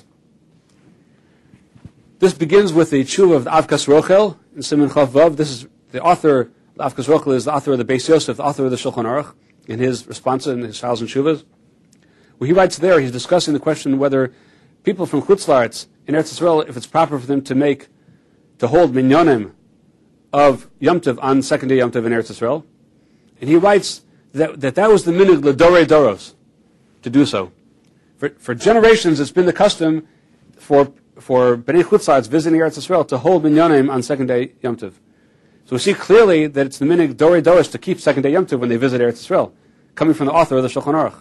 This begins with the tshuva of the Avkas Rochel in Siman Chav Vav. This is the author. The Avkas Rochel is the author of the Beis Yosef, the author of the Shulchan Aruch, in his response in his Shals and Shuvas. Well, he writes there, he's discussing the question whether people from Chutz La'aretz in Eretz Yisrael, if it's proper for them to make, to hold minyanim of Yom Tov on second day Yom Tov in Eretz Yisrael. And he writes that that, that was the minig l'dorei doros, to do so. For, for generations, it's been the custom for for Bnei Chutz La'aretz visiting Eretz Yisrael to hold minyanim on second day Yom Tov. So we see clearly that it's the minig dorei doros to keep second day Yom Tov when they visit Eretz Yisrael, coming from the author of the Shulchan Aruch.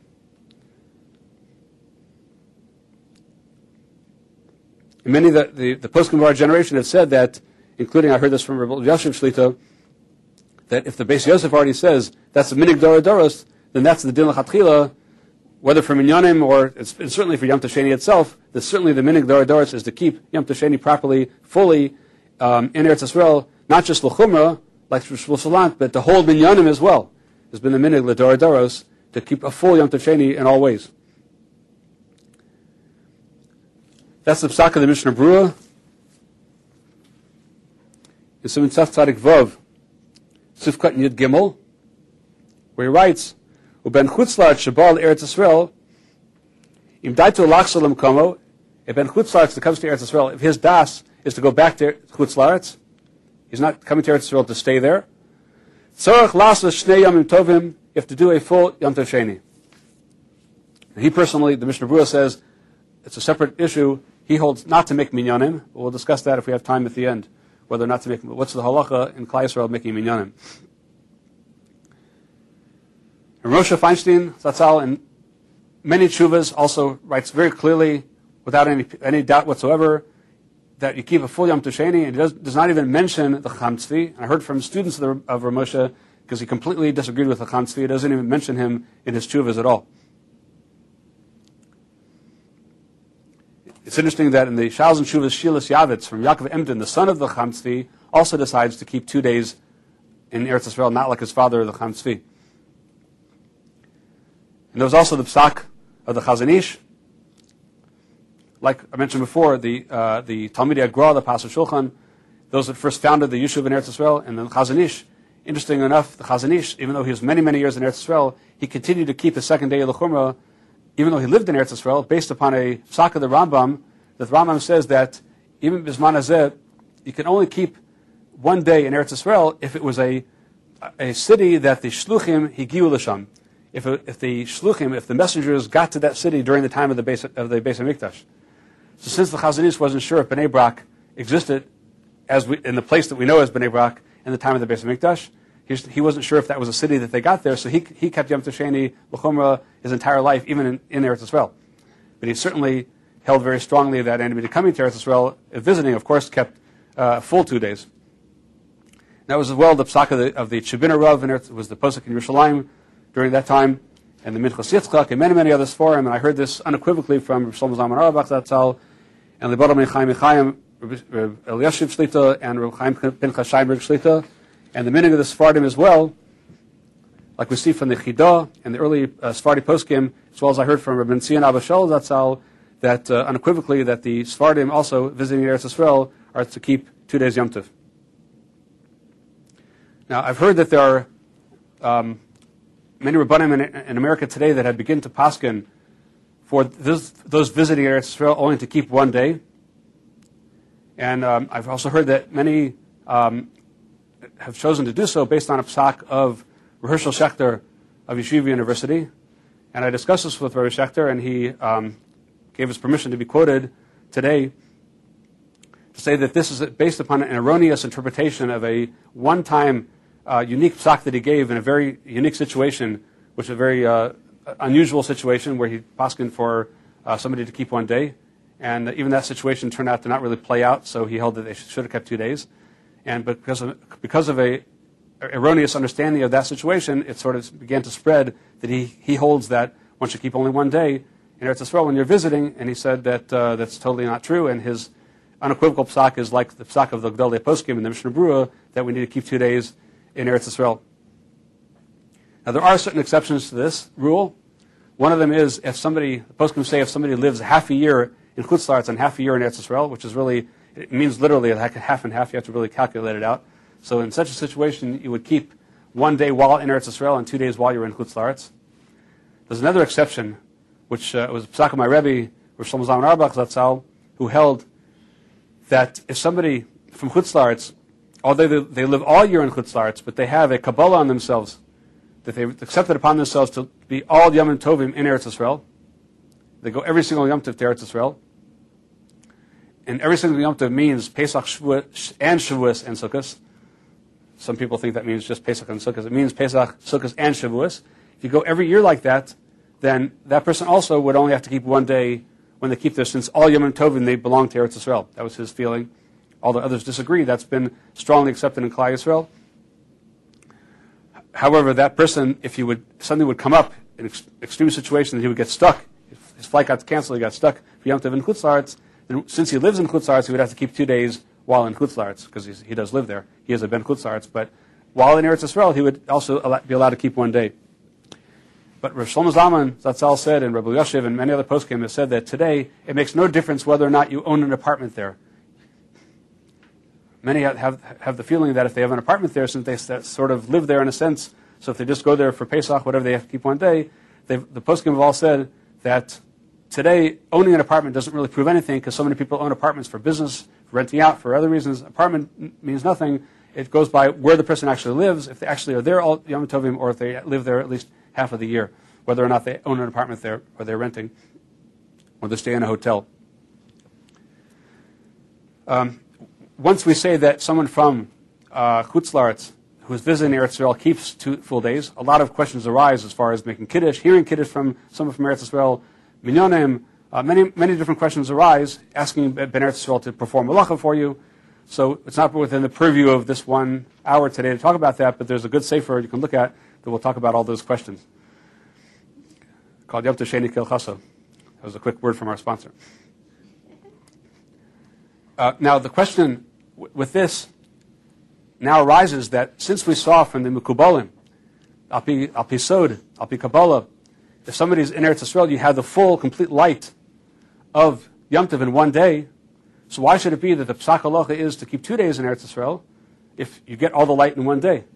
And many of the, the, the poskim of our generation have said that, including I heard this from Rabbi Yashiv Shlita, that if the Beis Yosef already says that's the minig dorei doros, then that's the din l'chatchila, whether for minyanim or it's, it's certainly for Yom Tov Sheni itself. That certainly the minig dorei doros is to keep Yom Tov Sheni properly, fully um, in Eretz Yisrael, not just l'chumra like Shmuel Salant, but to hold minyanim as well. There's been the minig l'dorei doros to keep a full Yom Tov Sheni in all ways. That's the psak of the Mishnah Berurah. In Siman Tzaf Tzadik Vav, Sifkat Yud Gimel, where he writes, "Uben Chutz La'aretz shebal Eretz Yisrael, im daitu lachzor lemkomo, if ben Chutz La'aretz that comes to Eretz Yisrael, if his das is to go back to Chutz La'aretz, he's not coming to Eretz Yisrael to stay there. Tzorach lasos shnei yomim tovim, you have to do a full Yom Tov Sheni." He personally, the Mishnah Berurah says, it's a separate issue. He holds not to make minyanim. We'll discuss that if we have time at the end, whether or not to make. What's the halacha in Klal Yisrael making minyanim? And Moshe Feinstein, Zatzal, in many tshuvas, also writes very clearly, without any any doubt whatsoever, that you keep a full Yom Tov Sheni, and he does, does not even mention the Chacham Tzvi. I heard from students of, the, of Rav Moshe, because he completely disagreed with the Chacham Tzvi, he doesn't even mention him in his tshuvas at all. It's interesting that in the Shals and Shuvas Shilas Yavitz from Yaakov Emden, the son of the Chacham Tzvi, also decides to keep two days in Eretz Yisrael, not like his father, the Chacham Tzvi. And there was also the psak of the Chazon Ish. Like I mentioned before, the uh, the Talmidei Agra, the Pasuk Shulchan, those that first founded the Yishuv in Eretz Yisrael, and the Chazon Ish. Interesting enough, the Chazon Ish, even though he was many, many years in Eretz Yisrael, he continued to keep the second day of the Chumrah, even though he lived in Eretz Yisrael, based upon a psak of the Rambam. The Rambam says that even Bisman Hazeh, you can only keep one day in Eretz Yisrael if it was a a city that the shluchim higiu l'sham. If if the shluchim, if the messengers got to that city during the time of the Beis of the Beis Hamikdash. So since the Chazon Ish wasn't sure if Bnei Brak existed as we, in the place that we know as Bnei Brak in the time of the Beis Hamikdash, he, he wasn't sure if that was a city that they got there. So he he kept Yom Tov Sheni l'chumra his entire life, even in, in Eretz Yisrael. But he certainly held very strongly that anybody coming to Eretz Yisrael, visiting, of course, kept uh, full two days. That was as well the psak of the, of the Chibina Rav, and it was the Posuk in Yerushalayim during that time, and the Minchas Yitzchak, and many, many others for him. And I heard this unequivocally from Shlomo Zalman Auerbach Zatzal, and the Bottom Chaim Chaim, Eliashiv Shlita, and Reb Chaim Pinchas Sheinberg Shlita, and the meaning of the Sephardim as well, like we see from the Chidah and the early uh, Sephardi poskim, as well as I heard from Rabbi Tzion Abba Shaul Zatzal, that uh, unequivocally that the Sephardim also visiting Eretz Yisrael are to keep two days Yom Tov. Now, I've heard that there are um, many Rabbanim in, in America today that have begun to paskin for this, those visiting Eretz Yisrael only to keep one day. And um, I've also heard that many um, have chosen to do so based on a psak of Hershel Schachter of Yeshiva University. And I discussed this with Rabbi Schachter, and he um, gave us permission to be quoted today to say that this is based upon an erroneous interpretation of a one-time uh, unique psak that he gave in a very unique situation, which is a very uh, unusual situation where he paskined for uh, somebody to keep one day. And even that situation turned out to not really play out, so he held that they should have kept two days. And because of, because of a erroneous understanding of that situation, it sort of began to spread that he, he holds that one should keep only one day in Eretz Yisrael when you're visiting, and he said that uh, that's totally not true, and his unequivocal psak is like the psak of the Gdolei Poskim in the Mishnah Berurah, that we need to keep two days in Eretz Yisrael. Now there are certain exceptions to this rule. One of them is if somebody, the Poskim say if somebody lives half a year in Chutz La'aretz and half a year in Eretz Yisrael, which is really, it means literally like half and half, you have to really calculate it out. So in such a situation, you would keep one day while in Eretz Yisrael and two days while you're in Chutz La'aretz. There's another exception, which uh, was psak of my Rebbe, Rav Shlomo Zalman Auerbach Zatzal, who held that if somebody from Chutz La'aretz, although they, they live all year in Chutz La'aretz, but they have a Kabbalah on themselves, that they've accepted upon themselves to be all Yom Tovim in Eretz Yisrael, they go every single Yom Tov to Eretz Yisrael, and every single Yom Tov means Pesach, Shavuot, and Shavuos and Sukkot. Some people think that means just Pesach and Sukkot. It means Pesach, Sukkot, and Shavuos. If you go every year like that, then that person also would only have to keep one day when they keep this, since all Yom Tovim, they belong to Eretz Yisrael. That was his feeling. Although others disagree, that's been strongly accepted in Klal Yisrael. However, that person, if he would, something would come up in ex- extreme situation that he would get stuck, if his flight got canceled, he got stuck for Yom Tov in Chutz La'aretz, then since he lives in Chutz La'aretz, he would have to keep two days while in Chutz La'aretz, because he does live there. He is a Ben Chutz La'aretz, but while in Eretz Yisrael, he would also al- be allowed to keep one day. But Rav Shlomo Zalman Zatzal said, and Rabbi Yoshev and many other poskim have said that today it makes no difference whether or not you own an apartment there. Many have, have, have the feeling that if they have an apartment there, since they sort of live there in a sense, so if they just go there for Pesach, whatever, they have to keep one day, the poskim have all said that today owning an apartment doesn't really prove anything, because so many people own apartments for business, for renting out, for other reasons. Apartment n- means nothing. It goes by where the person actually lives, if they actually are there all Yom Tovim, or if they live there at least half of the year, whether or not they own an apartment there, or they're renting, or they stay in a hotel. Um, once we say that someone from uh, Chutz La'aretz who is visiting Eretz Yisrael keeps two full days, a lot of questions arise as far as making Kiddush, hearing Kiddush from someone from Eretz Yisrael, Minyonim, uh, many many different questions arise, asking Ben Eretz Yisrael to perform malacha for you. So it's not within the purview of this one hour today to talk about that, but there's a good sefer you can look at that will talk about all those questions, called Yom Tov Sheni Kel Chaso. That was a quick word from our sponsor. Uh, now the question w- with this now arises that since we saw from the Mekubalim, Al Pi Al Pi Sod, Al Pi Kabbalah, if somebody's in Eretz Yisrael, you have the full, complete light of Yom Tov in one day. So why should it be that the Psak Halacha is to keep two days in Eretz Yisrael if you get all the light in one day?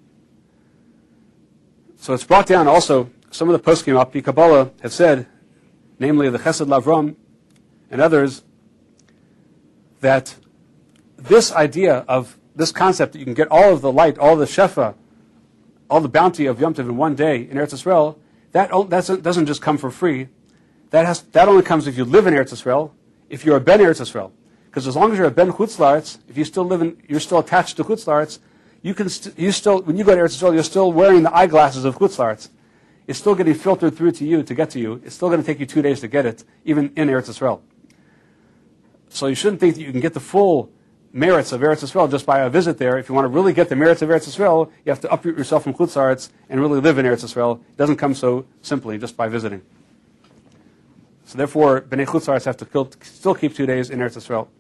So it's brought down also, some of the poskim Al Pi Kabbalah have said, namely the Chesed Lavram and others, that this idea of this concept that you can get all of the light, all the shefa, all the bounty of Yom Tov in one day in Eretz Yisrael, that doesn't, doesn't just come for free. That has that only comes if you live in Eretz Yisrael, if you're a Ben Eretz Yisrael. Because as long as you're a Ben Chutz La'aretz, if you still live in, you're still attached to Chutz La'aretz, you can st- you still when you go to Eretz Yisrael, you're still wearing the eyeglasses of Chutz La'aretz. It's still getting filtered through to you to get to you. It's still going to take you two days to get it, even in Eretz Yisrael. So you shouldn't think that you can get the full merits of Eretz Yisrael just by a visit there. If you want to really get the merits of Eretz Yisrael, you have to uproot yourself from Chutz La'aretz and really live in Eretz Yisrael. It doesn't come so simply just by visiting. So therefore, Bnei Chutz La'aretz have to still keep two days in Eretz Yisrael.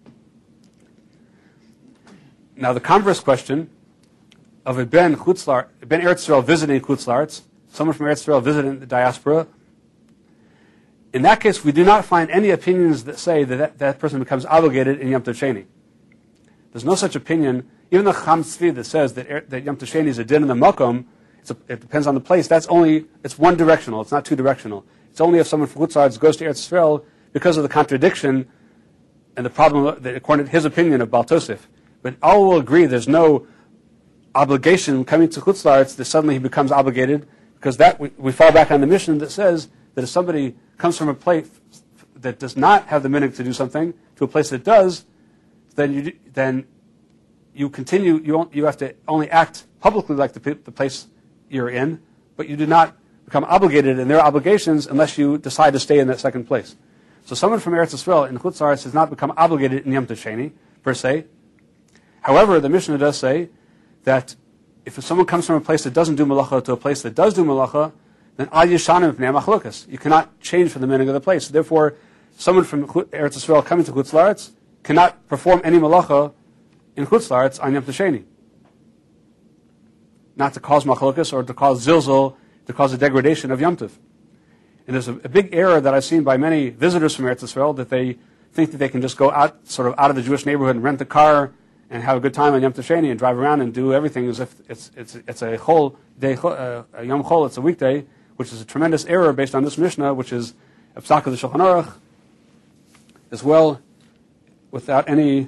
Now the converse question of a Ben Chutz La'aretz, Ben Eretz Yisrael visiting Chutz La'aretz, someone from Eretz Yisrael visiting the diaspora, in that case, we do not find any opinions that say that that, that person becomes obligated in Yom Tov Sheni. There's no such opinion. Even the Cham Tzvi that says that, that Yom Tov Sheni is a din in the makom, it's a, it depends on the place. That's only, it's one directional. It's not two directional. It's only if someone from Chutz La'aretz goes to Eretz Yisrael because of the contradiction and the problem that, according to his opinion, of Baal Tosef. But all will agree there's no obligation coming to Chutz La'aretz that suddenly he becomes obligated, because that we, we fall back on the mission that says that if somebody comes from a place that does not have the minhag to do something to a place that does, then you then you continue, you, won't, you have to only act publicly like the, the place you're in, but you do not become obligated in their obligations unless you decide to stay in that second place. So someone from Eretz Yisrael in Chutz La'aretz has not become obligated in Yom Tov Sheni, per se. However, the Mishnah does say that if someone comes from a place that doesn't do malacha to a place that does do malacha, then al yishanim pnei machlokas. You cannot change from the meaning of the place. Therefore, someone from Eretz Yisrael coming to Chutz La'aretz cannot perform any malacha in Chutz La'aretz on Yom Tov Sheni. Not to cause machlokas or to cause zilzal, to cause a degradation of Yom Tov. And there's a, a big error that I've seen by many visitors from Eretz Yisrael, that they think that they can just go out, sort of out of the Jewish neighborhood and rent a car and have a good time on Yom Tov Sheni and drive around and do everything as if it's it's it's a whole day, uh, a Yom Chol, it's a weekday, which is a tremendous error based on this Mishnah, which is a psak of the Shulchan Aruch, as well, without any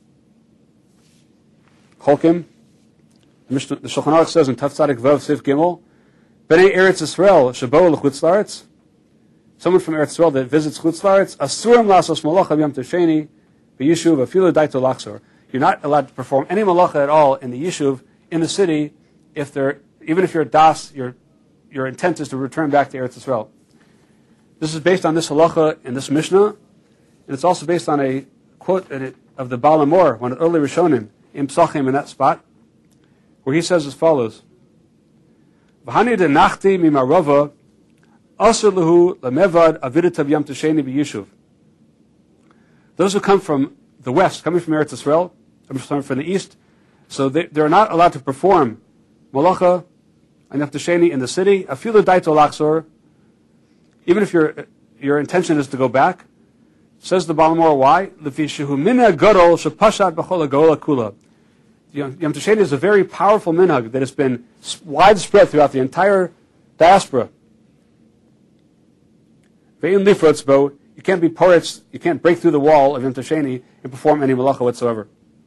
cholkim. The, Mishnah, the Shulchan Aruch says in Taf Tzadik Vav Sif Gimel, Bnei Eretz Yisrael shabo l'chutz la'aretz, someone from Eretz Yisrael that visits Chutz La'aretz, asurim lasos malacha Yom Tov Sheni b'yishuv afilu daito lachzor. You're not allowed to perform any malacha at all in the yishuv, in the city, if they're, even if you're das, your your intent is to return back to Eretz Yisrael. This is based on this halacha in this Mishnah, and it's also based on a quote in it of the Baal HaMor, one of the early Rishonim, in Psachim, in that spot, where he says as follows: V'hani de nachti mimarova asur lehu lamevad avidav Yom Tov Sheni b'yishuv. Those who come from the west, coming from Eretz Yisrael, coming from the east, so they, they're not allowed to perform malacha and Yom Tov Sheni in the city. Afilu daito lachzor, even if your your intention is to go back. Says the Baal HaMor, why? Lefi shehu minhag gadol shepashat b'chol hagola kula. Yom Tov Sheni is a very powerful minhag that has been widespread throughout the entire diaspora. Ve'in lifrotz bo, you can't be poretz, you can't break through the wall of Yom Tov Sheni and perform any malacha whatsoever.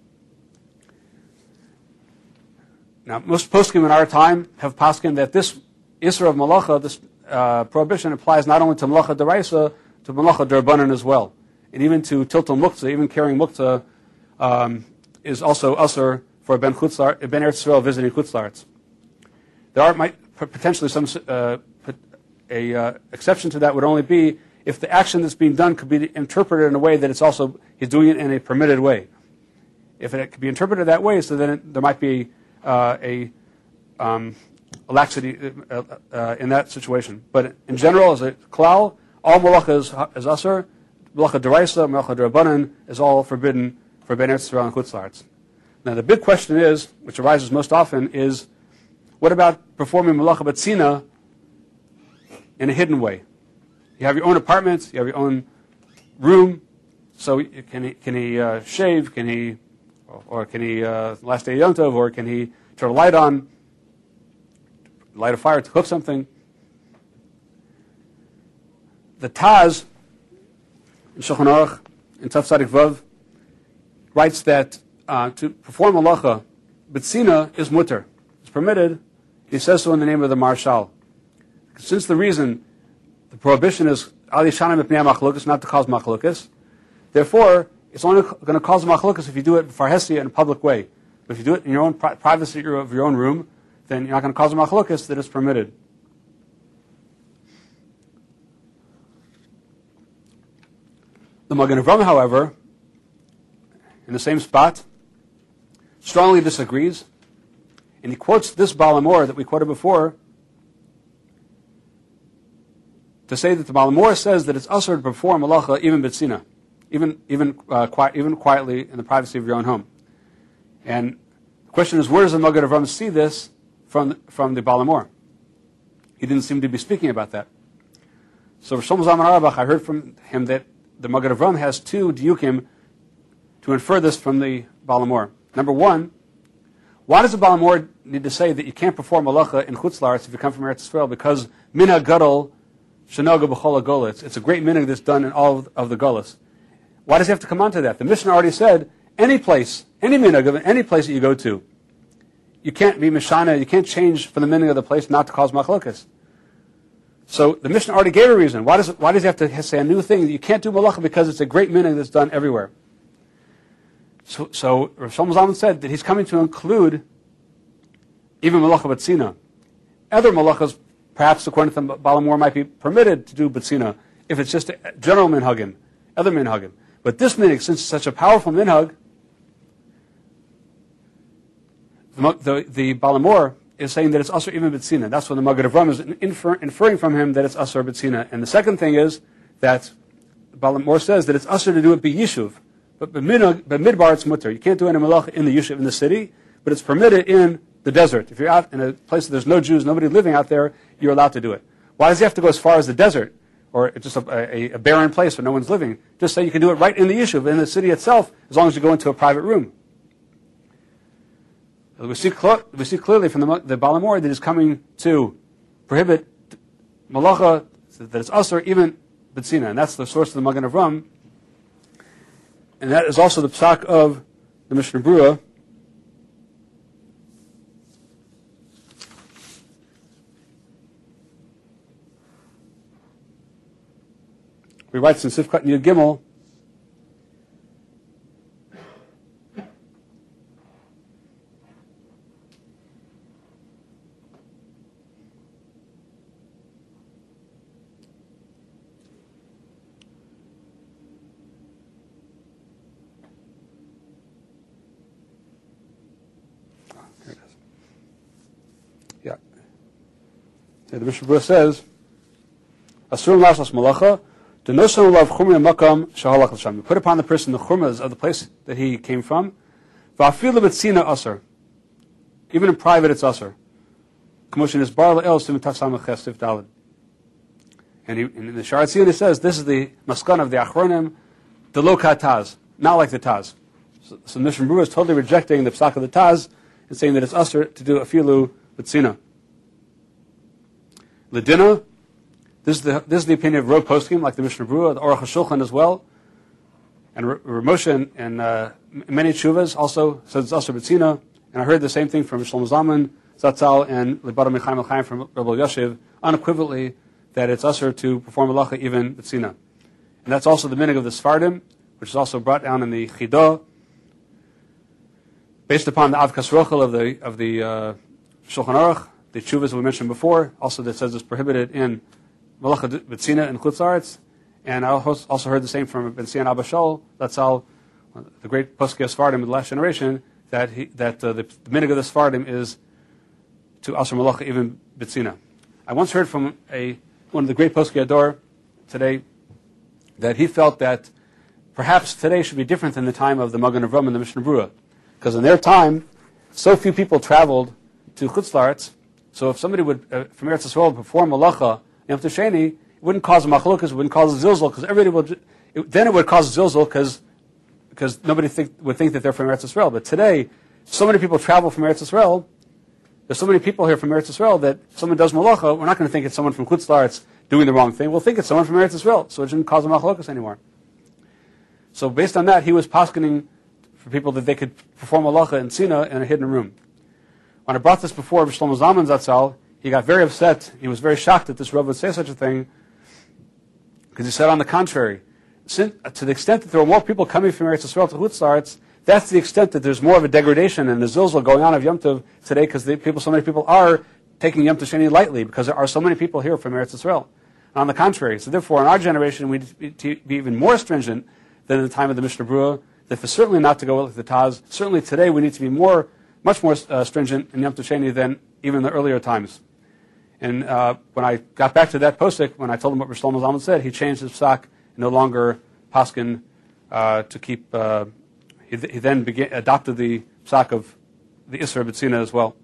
Now, most poskim in our time have poskim that this isra of malacha, this uh, prohibition, applies not only to malacha deraisa, to malacha derabanan as well, and even to tiltal muktzah, even carrying muktzah um, is also usher for a ben Chutz La'aretz, a ben Eretz Yisrael visiting Chutz La'aretz. There are might, potentially some uh, a uh, exception to that would only be if the action that's being done could be interpreted in a way that it's also, he's doing it in a permitted way. If it could be interpreted that way, so then it, there might be uh, a, um, a laxity uh, uh, in that situation. But in general, as a klal, all malacha is, is asur, malacha deraisa, malacha derabanan is all forbidden for ben Eretz Yisrael and Chutz La'aretz. Now the big question is, which arises most often, is what about performing malacha batzina in a hidden way? You have your own apartment, you have your own room, so can he, can he uh, shave, can he, or can he, uh, last day of Yom Tov, or can he turn a light on, light a fire to cook something? The Taz, in Shulchan Aruch, in Taf Tzadik Vav, writes that uh, to perform malacha, betzina is mutter. It's permitted. He says so in the name of the Marshal. Since the reason, the prohibition is al yishanim mipnei machlokas, not to cause machlokas, therefore, it's only going to cause machlokas if you do it farhesia in a public way. But if you do it in your own pri- privacy of your own room, then you're not going to cause machlokas, that is permitted. The Magen Avraham, however, in the same spot, strongly disagrees, and he quotes this Baal HaMor that we quoted before to say that the Baal HaMor says that it's usher to perform malacha even betzina, even even uh, quiet, even quietly in the privacy of your own home. And the question is, where does the Magen Avraham see this from from the Baal HaMor? He didn't seem to be speaking about that. So Shlomo Zalman Auerbach, I heard from him that the Magen Avraham has two diukim to infer this from the Baal HaMor. Number one, why does the Baal HaMor need to say that you can't perform malacha in Chutz La'aretz if you come from Eretz Yisrael? Because minhag gadol shenoga b'chol hagolos. It's a great minhag that's done in all of the golos. Why does he have to come on to that? The Mishnah already said any place, any minhag of any place that you go to, you can't be mishana, you can't change from the minhag of the place not to cause machlokas. So the Mishnah already gave a reason. Why does it, why does he have to say a new thing? You can't do malacha because it's a great minhag that's done everywhere. So, so Rav Shlomo Zalman said that he's coming to include even malacha batzina. Other malachas, perhaps according to Balamor, might be permitted to do batzina if it's just a general minhagim, other minhagim. But this minhag, since it's such a powerful minhag, the, the, the Balamor is saying that it's asur even batzina. That's what the Maggid Avram is infer, inferring from him that it's asur batzina. And the second thing is that Balamor says that it's asur to do it b'yishuv. But b'midbar it's mutter. You can't do any malach in the yishuv in the city, but it's permitted in the desert. If you're out in a place where there's no Jews, nobody living out there, you're allowed to do it. Why does he have to go as far as the desert, or just a, a, a barren place where no one's living? Just say you can do it right in the yishuv, in the city itself, as long as you go into a private room. We see, cl- we see clearly from the, the Balamor that he's coming to prohibit malacha, that it's asur, even B'tzina, and that's the source of the Magen Avram, and that is also the psak of the Mishnah Berurah. He writes in Sifkat Yud Gimel, Yeah. The Mishnah Berurah says, Asur lasas malacha, the nosan of chumra makam shahalach l'sham. You put upon the person the chumras of the place that he came from. Va'afil b'tzina asur. Even in private, it's asur. Commotion is bar le'el simitav samach chestiv dalid. And he, in the Sharat Zion, he says this is the maskan of the achronim, the lo taz, not like the taz. So, so the Mishnah Berurah is totally rejecting the psak of the taz and saying that it's asur to do afilu b'tzina. Ledina, this is the this is the opinion of Rov Poskim, like the Mishnah Berurah, the Aruch HaShulchan as well, and R- Moshe and, and uh, many tshuvas also says it's asur b'tzina. And I heard the same thing from Shlomo Zalman, Zatzal, and Libada Mechaim L'chaim from Rebbe Yoshev, unequivocally that it's asur to perform malacha even b'tzina. And that's also the minhag of the Sfardim, which is also brought down in the Chidah, based upon the Avkas Rochel of the of the uh, Shulchan Aruch, the tshuvas that we mentioned before, also that says it's prohibited in malacha b'tzina and chutz la'aretz. And I also heard the same from Ben Zion Abba Shaul, that's all, the great Poskai Sfardim of the last generation, that he, that uh, the, the minhag of the Sfardim is to asur malacha even b'tzina. I once heard from a one of the great Poskai Ador today that he felt that perhaps today should be different than the time of the Magen Avram and the Mishnah Berurah, because in their time, so few people traveled to chutz la'aretz. So if somebody would uh, from Eretz Yisrael perform malacha Yom Tov Sheni, it wouldn't cause a machlokas, it wouldn't cause a zilzal, because everybody would. It, then it would cause a zilzal because because nobody think, would think that they're from Eretz Yisrael. But today, so many people travel from Eretz Yisrael. There's so many people here from Eretz Yisrael that someone does malacha, we're not going to think it's someone from chutz la'aretz doing the wrong thing. We'll think it's someone from Eretz Yisrael, so it shouldn't cause a machlokas anymore. So based on that, he was paskening for people that they could perform malacha in Sina in a hidden room. When I brought this before Shlomo Zalman Zatzal, he got very upset. He was very shocked that this Rav would say such a thing, because he said, on the contrary, since, to the extent that there were more people coming from Eretz Yisrael to chutz la'aretz, that's the extent that there's more of a degradation and a zilzal going on of Yom Tov today, because people, so many people are taking Yom Tov Sheni lightly, because there are so many people here from Eretz Yisrael. And on the contrary, so therefore, in our generation, we need to be even more stringent than in the time of the Mishnah Berurah, that for certainly not to go with the Taz. Certainly today, we need to be more, much more uh, stringent in Yom Tov Sheni than even in the earlier times. And uh, when I got back to that posik, when I told him what Rosh Shlomo Zalman said, he changed his psak, no longer paskin uh, to keep. Uh, he, th- he then began, adopted the psak of the Isra B'tzina as well.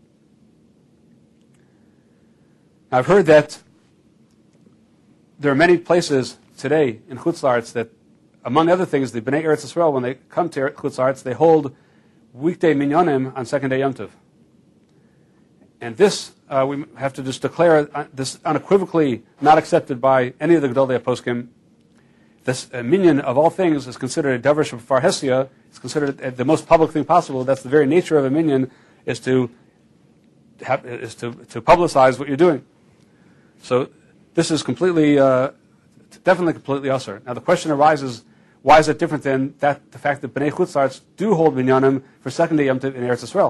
I've heard that there are many places today in chutz la'aretz that, among other things, the Bnei Eretz Yisrael, when they come to chutz la'aretz, they hold weekday minyanim on second day Yom Tov. And this, uh, we have to just declare uh, this unequivocally not accepted by any of the Gedolei HaPoskim. This uh, minyan of all things is considered a davar sheb'far hesia. It's considered uh, the most public thing possible. That's the very nature of a minyan, is to have, is to, to publicize what you're doing. So this is completely, uh, definitely completely asur. Now the question arises, why is it different than that, the fact that Bnei Chutz La'aretz do hold minyanim for second day Yom Tov in Eretz Yisrael?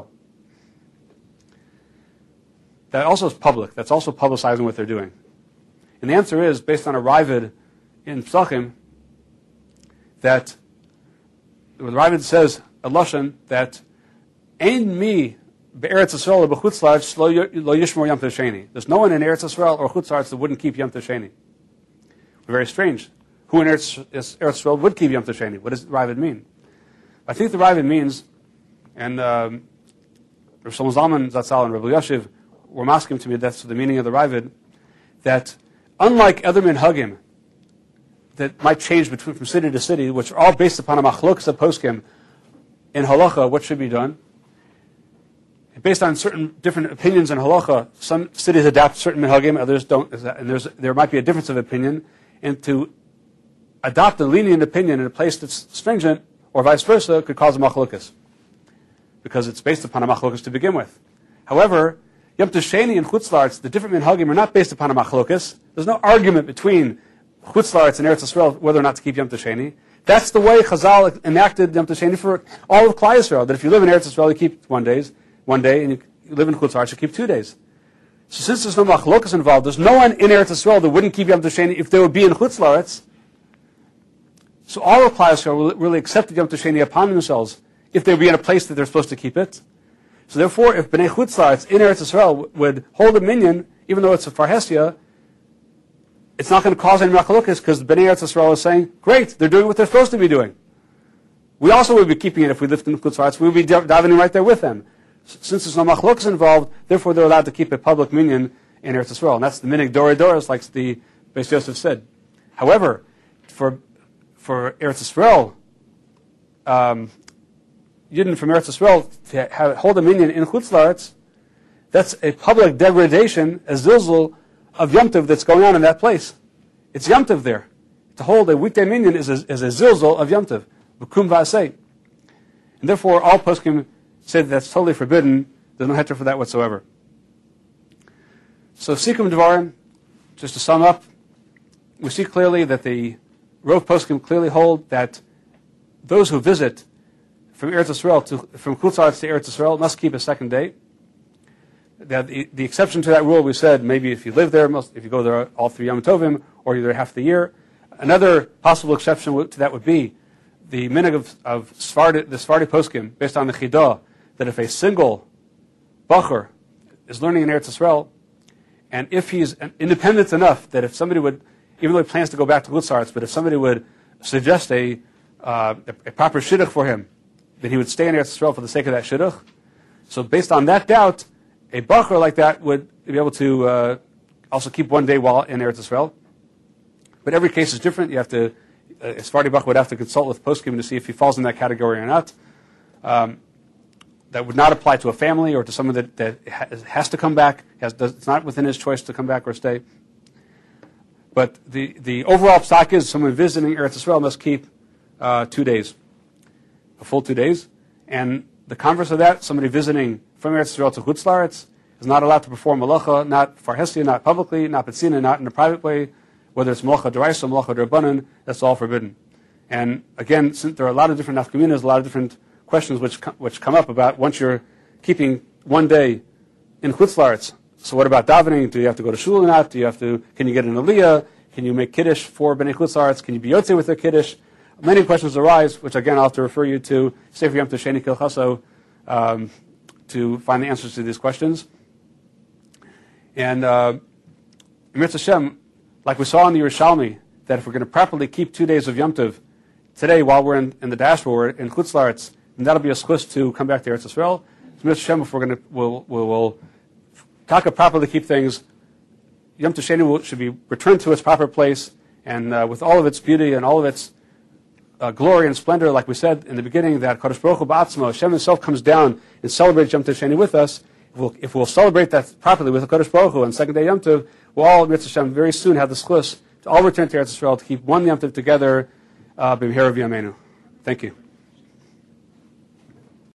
That also is public. That's also publicizing what they're doing. And the answer is, based on a Ravid in Psachim, that the Ravid says, a Lashon, that Ein mi be'eretz Yisrael or b'chutz la'aretz lo yishmor Yom Tov Sheni. There's no one in Eretz Yisrael or Chutz La'aretz that wouldn't keep Yom Tov Sheni. Very strange. Who in Eretz, Eretz Yisrael would keep Yom Tov Sheni? What does Ravid mean? I think the Ravid means, and um, Rav Shlomo Zalman Zatzal and Rav Yashiv were masking to me that's the meaning of the Ravid, that unlike other minhagim that might change between from city to city, which are all based upon a machlokas of poskim in halacha, what should be done, based on certain different opinions in halacha, some cities adapt certain minhagim, others don't, and there's, there might be a difference of opinion, and to adopt a lenient opinion in a place that's stringent, or vice versa, could cause a machlokas, because it's based upon a machlokas to begin with. However, Yom Tov Sheni and Chutz La'aretz, the different minhagim are not based upon a machlokas. There's no argument between Chutz La'aretz and Eretz Yisrael whether or not to keep Yom Tov Sheni. That's the way Chazal enacted Yom Tov Sheni for all of Klal Yisrael, that if you live in Eretz Yisrael, you keep one days, one day, and you live in Chutz La'aretz, you keep two days. So since there's no machlokas involved, there's no one in Eretz Yisrael that wouldn't keep Yom Tov Sheni if they would be in Chutz La'aretz. So all of Klal Yisrael really accepted Yom Tov Sheni upon themselves if they would be in a place that they're supposed to keep it. So therefore, if Bnei Chutz La'aretz in Eretz Yisrael would hold a minyan, even though it's a farhesia, it's not going to cause any machlokas because Bnei Eretz Yisrael is saying, great, they're doing what they're supposed to be doing. We also would be keeping it if we lived in Chutz La'aretz. We would be davening right there with them. Since there's no machlokas involved, therefore they're allowed to keep a public minyan in Eretz Yisrael. And that's the minig Dorei Doros, like the Beis Yosef said. However, for for Eretz Yisrael, um, Yidden from Eretz Yisrael to have, hold a minyan in Chutz La'aretz, that's a public degradation, a zilzul of Yom Tov that's going on in that place. It's Yom Tov there. To hold a weekday minyan is a, is a zilzul of Yom Tov, b'kum v'asei. And therefore, all poskim say that that's totally forbidden. There's no heter for that whatsoever. So, Sikum Devarim, just to sum up, we see clearly that the Rov poskim clearly hold that those who visit from Eretz Yisrael to from Chutz La'aretz to Eretz Yisrael must keep a second day. That the, the exception to that rule, we said, maybe if you live there, most, if you go there all through Yom Tovim, or you're there half the year. Another possible exception to that would be the minig of, of Sfardi, the Sfardi poskim, based on the Chidah, that if a single bacher is learning in Eretz Yisrael, and if he's independent enough that if somebody would, even though he plans to go back to Chutz La'aretz, but if somebody would suggest a, uh, a, a proper shidduch for him, that he would stay in Eretz Yisrael for the sake of that shidduch. So based on that doubt, a bacher like that would be able to uh, also keep one day while in Eretz Yisrael. But every case is different. You have to, uh, a Sephardi bacher would have to consult with poskim to see if he falls in that category or not. Um, that would not apply to a family or to someone that, that has to come back. Has, does, it's not within his choice to come back or stay. But the, the overall psak is someone visiting Eretz Yisrael must keep uh, two days. A full two days, and the converse of that, somebody visiting from Eretz Yisrael to Chutz La'aretz is not allowed to perform malacha, not farhesia, not publicly, not betzina, not in a private way, whether it's malacha d'oraisa or malacha d'rabbanan, that's all forbidden. And again, since there are a lot of different nafkaminas, a lot of different questions which which come up about once you're keeping one day in Chutz La'aretz. So what about davening? Do you have to go to shul or not? Do you have to? Can you get an aliyah? Can you make kiddush for Bnei Chutz La'aretz? Can you be yotzei with their kiddush? Many questions arise, which again I'll have to refer you to Sefer Yom Tov Sheni Kilchaso um, to find the answers to these questions. And uh, Mirz Hashem, like we saw in the Yerushalmi, that if we're going to properly keep two days of Yom Tov today while we're in, in the diaspora, in Chutz La'aretz, then that'll be a schus to come back to Eretz Yisrael. So Mirz Hashem, if we're going to, we'll, we'll, we'll taka properly keep things, Yom Tov Sheni will, should be returned to its proper place, and uh, with all of its beauty and all of its Uh, glory and splendor, like we said in the beginning, that Kadosh Baruch Hu Ba'atzmo, Hashem Himself comes down and celebrates Yom Tov Sheni with us. If we'll, if we'll celebrate that properly with the Kadosh Baruch Hu on second day Yom Tov, we'll all, Mirz Hashem, very soon have the schus to all return to Eretz Yisrael to keep one Yom Tov together, uh, B'mihera V'yameinu. Thank you.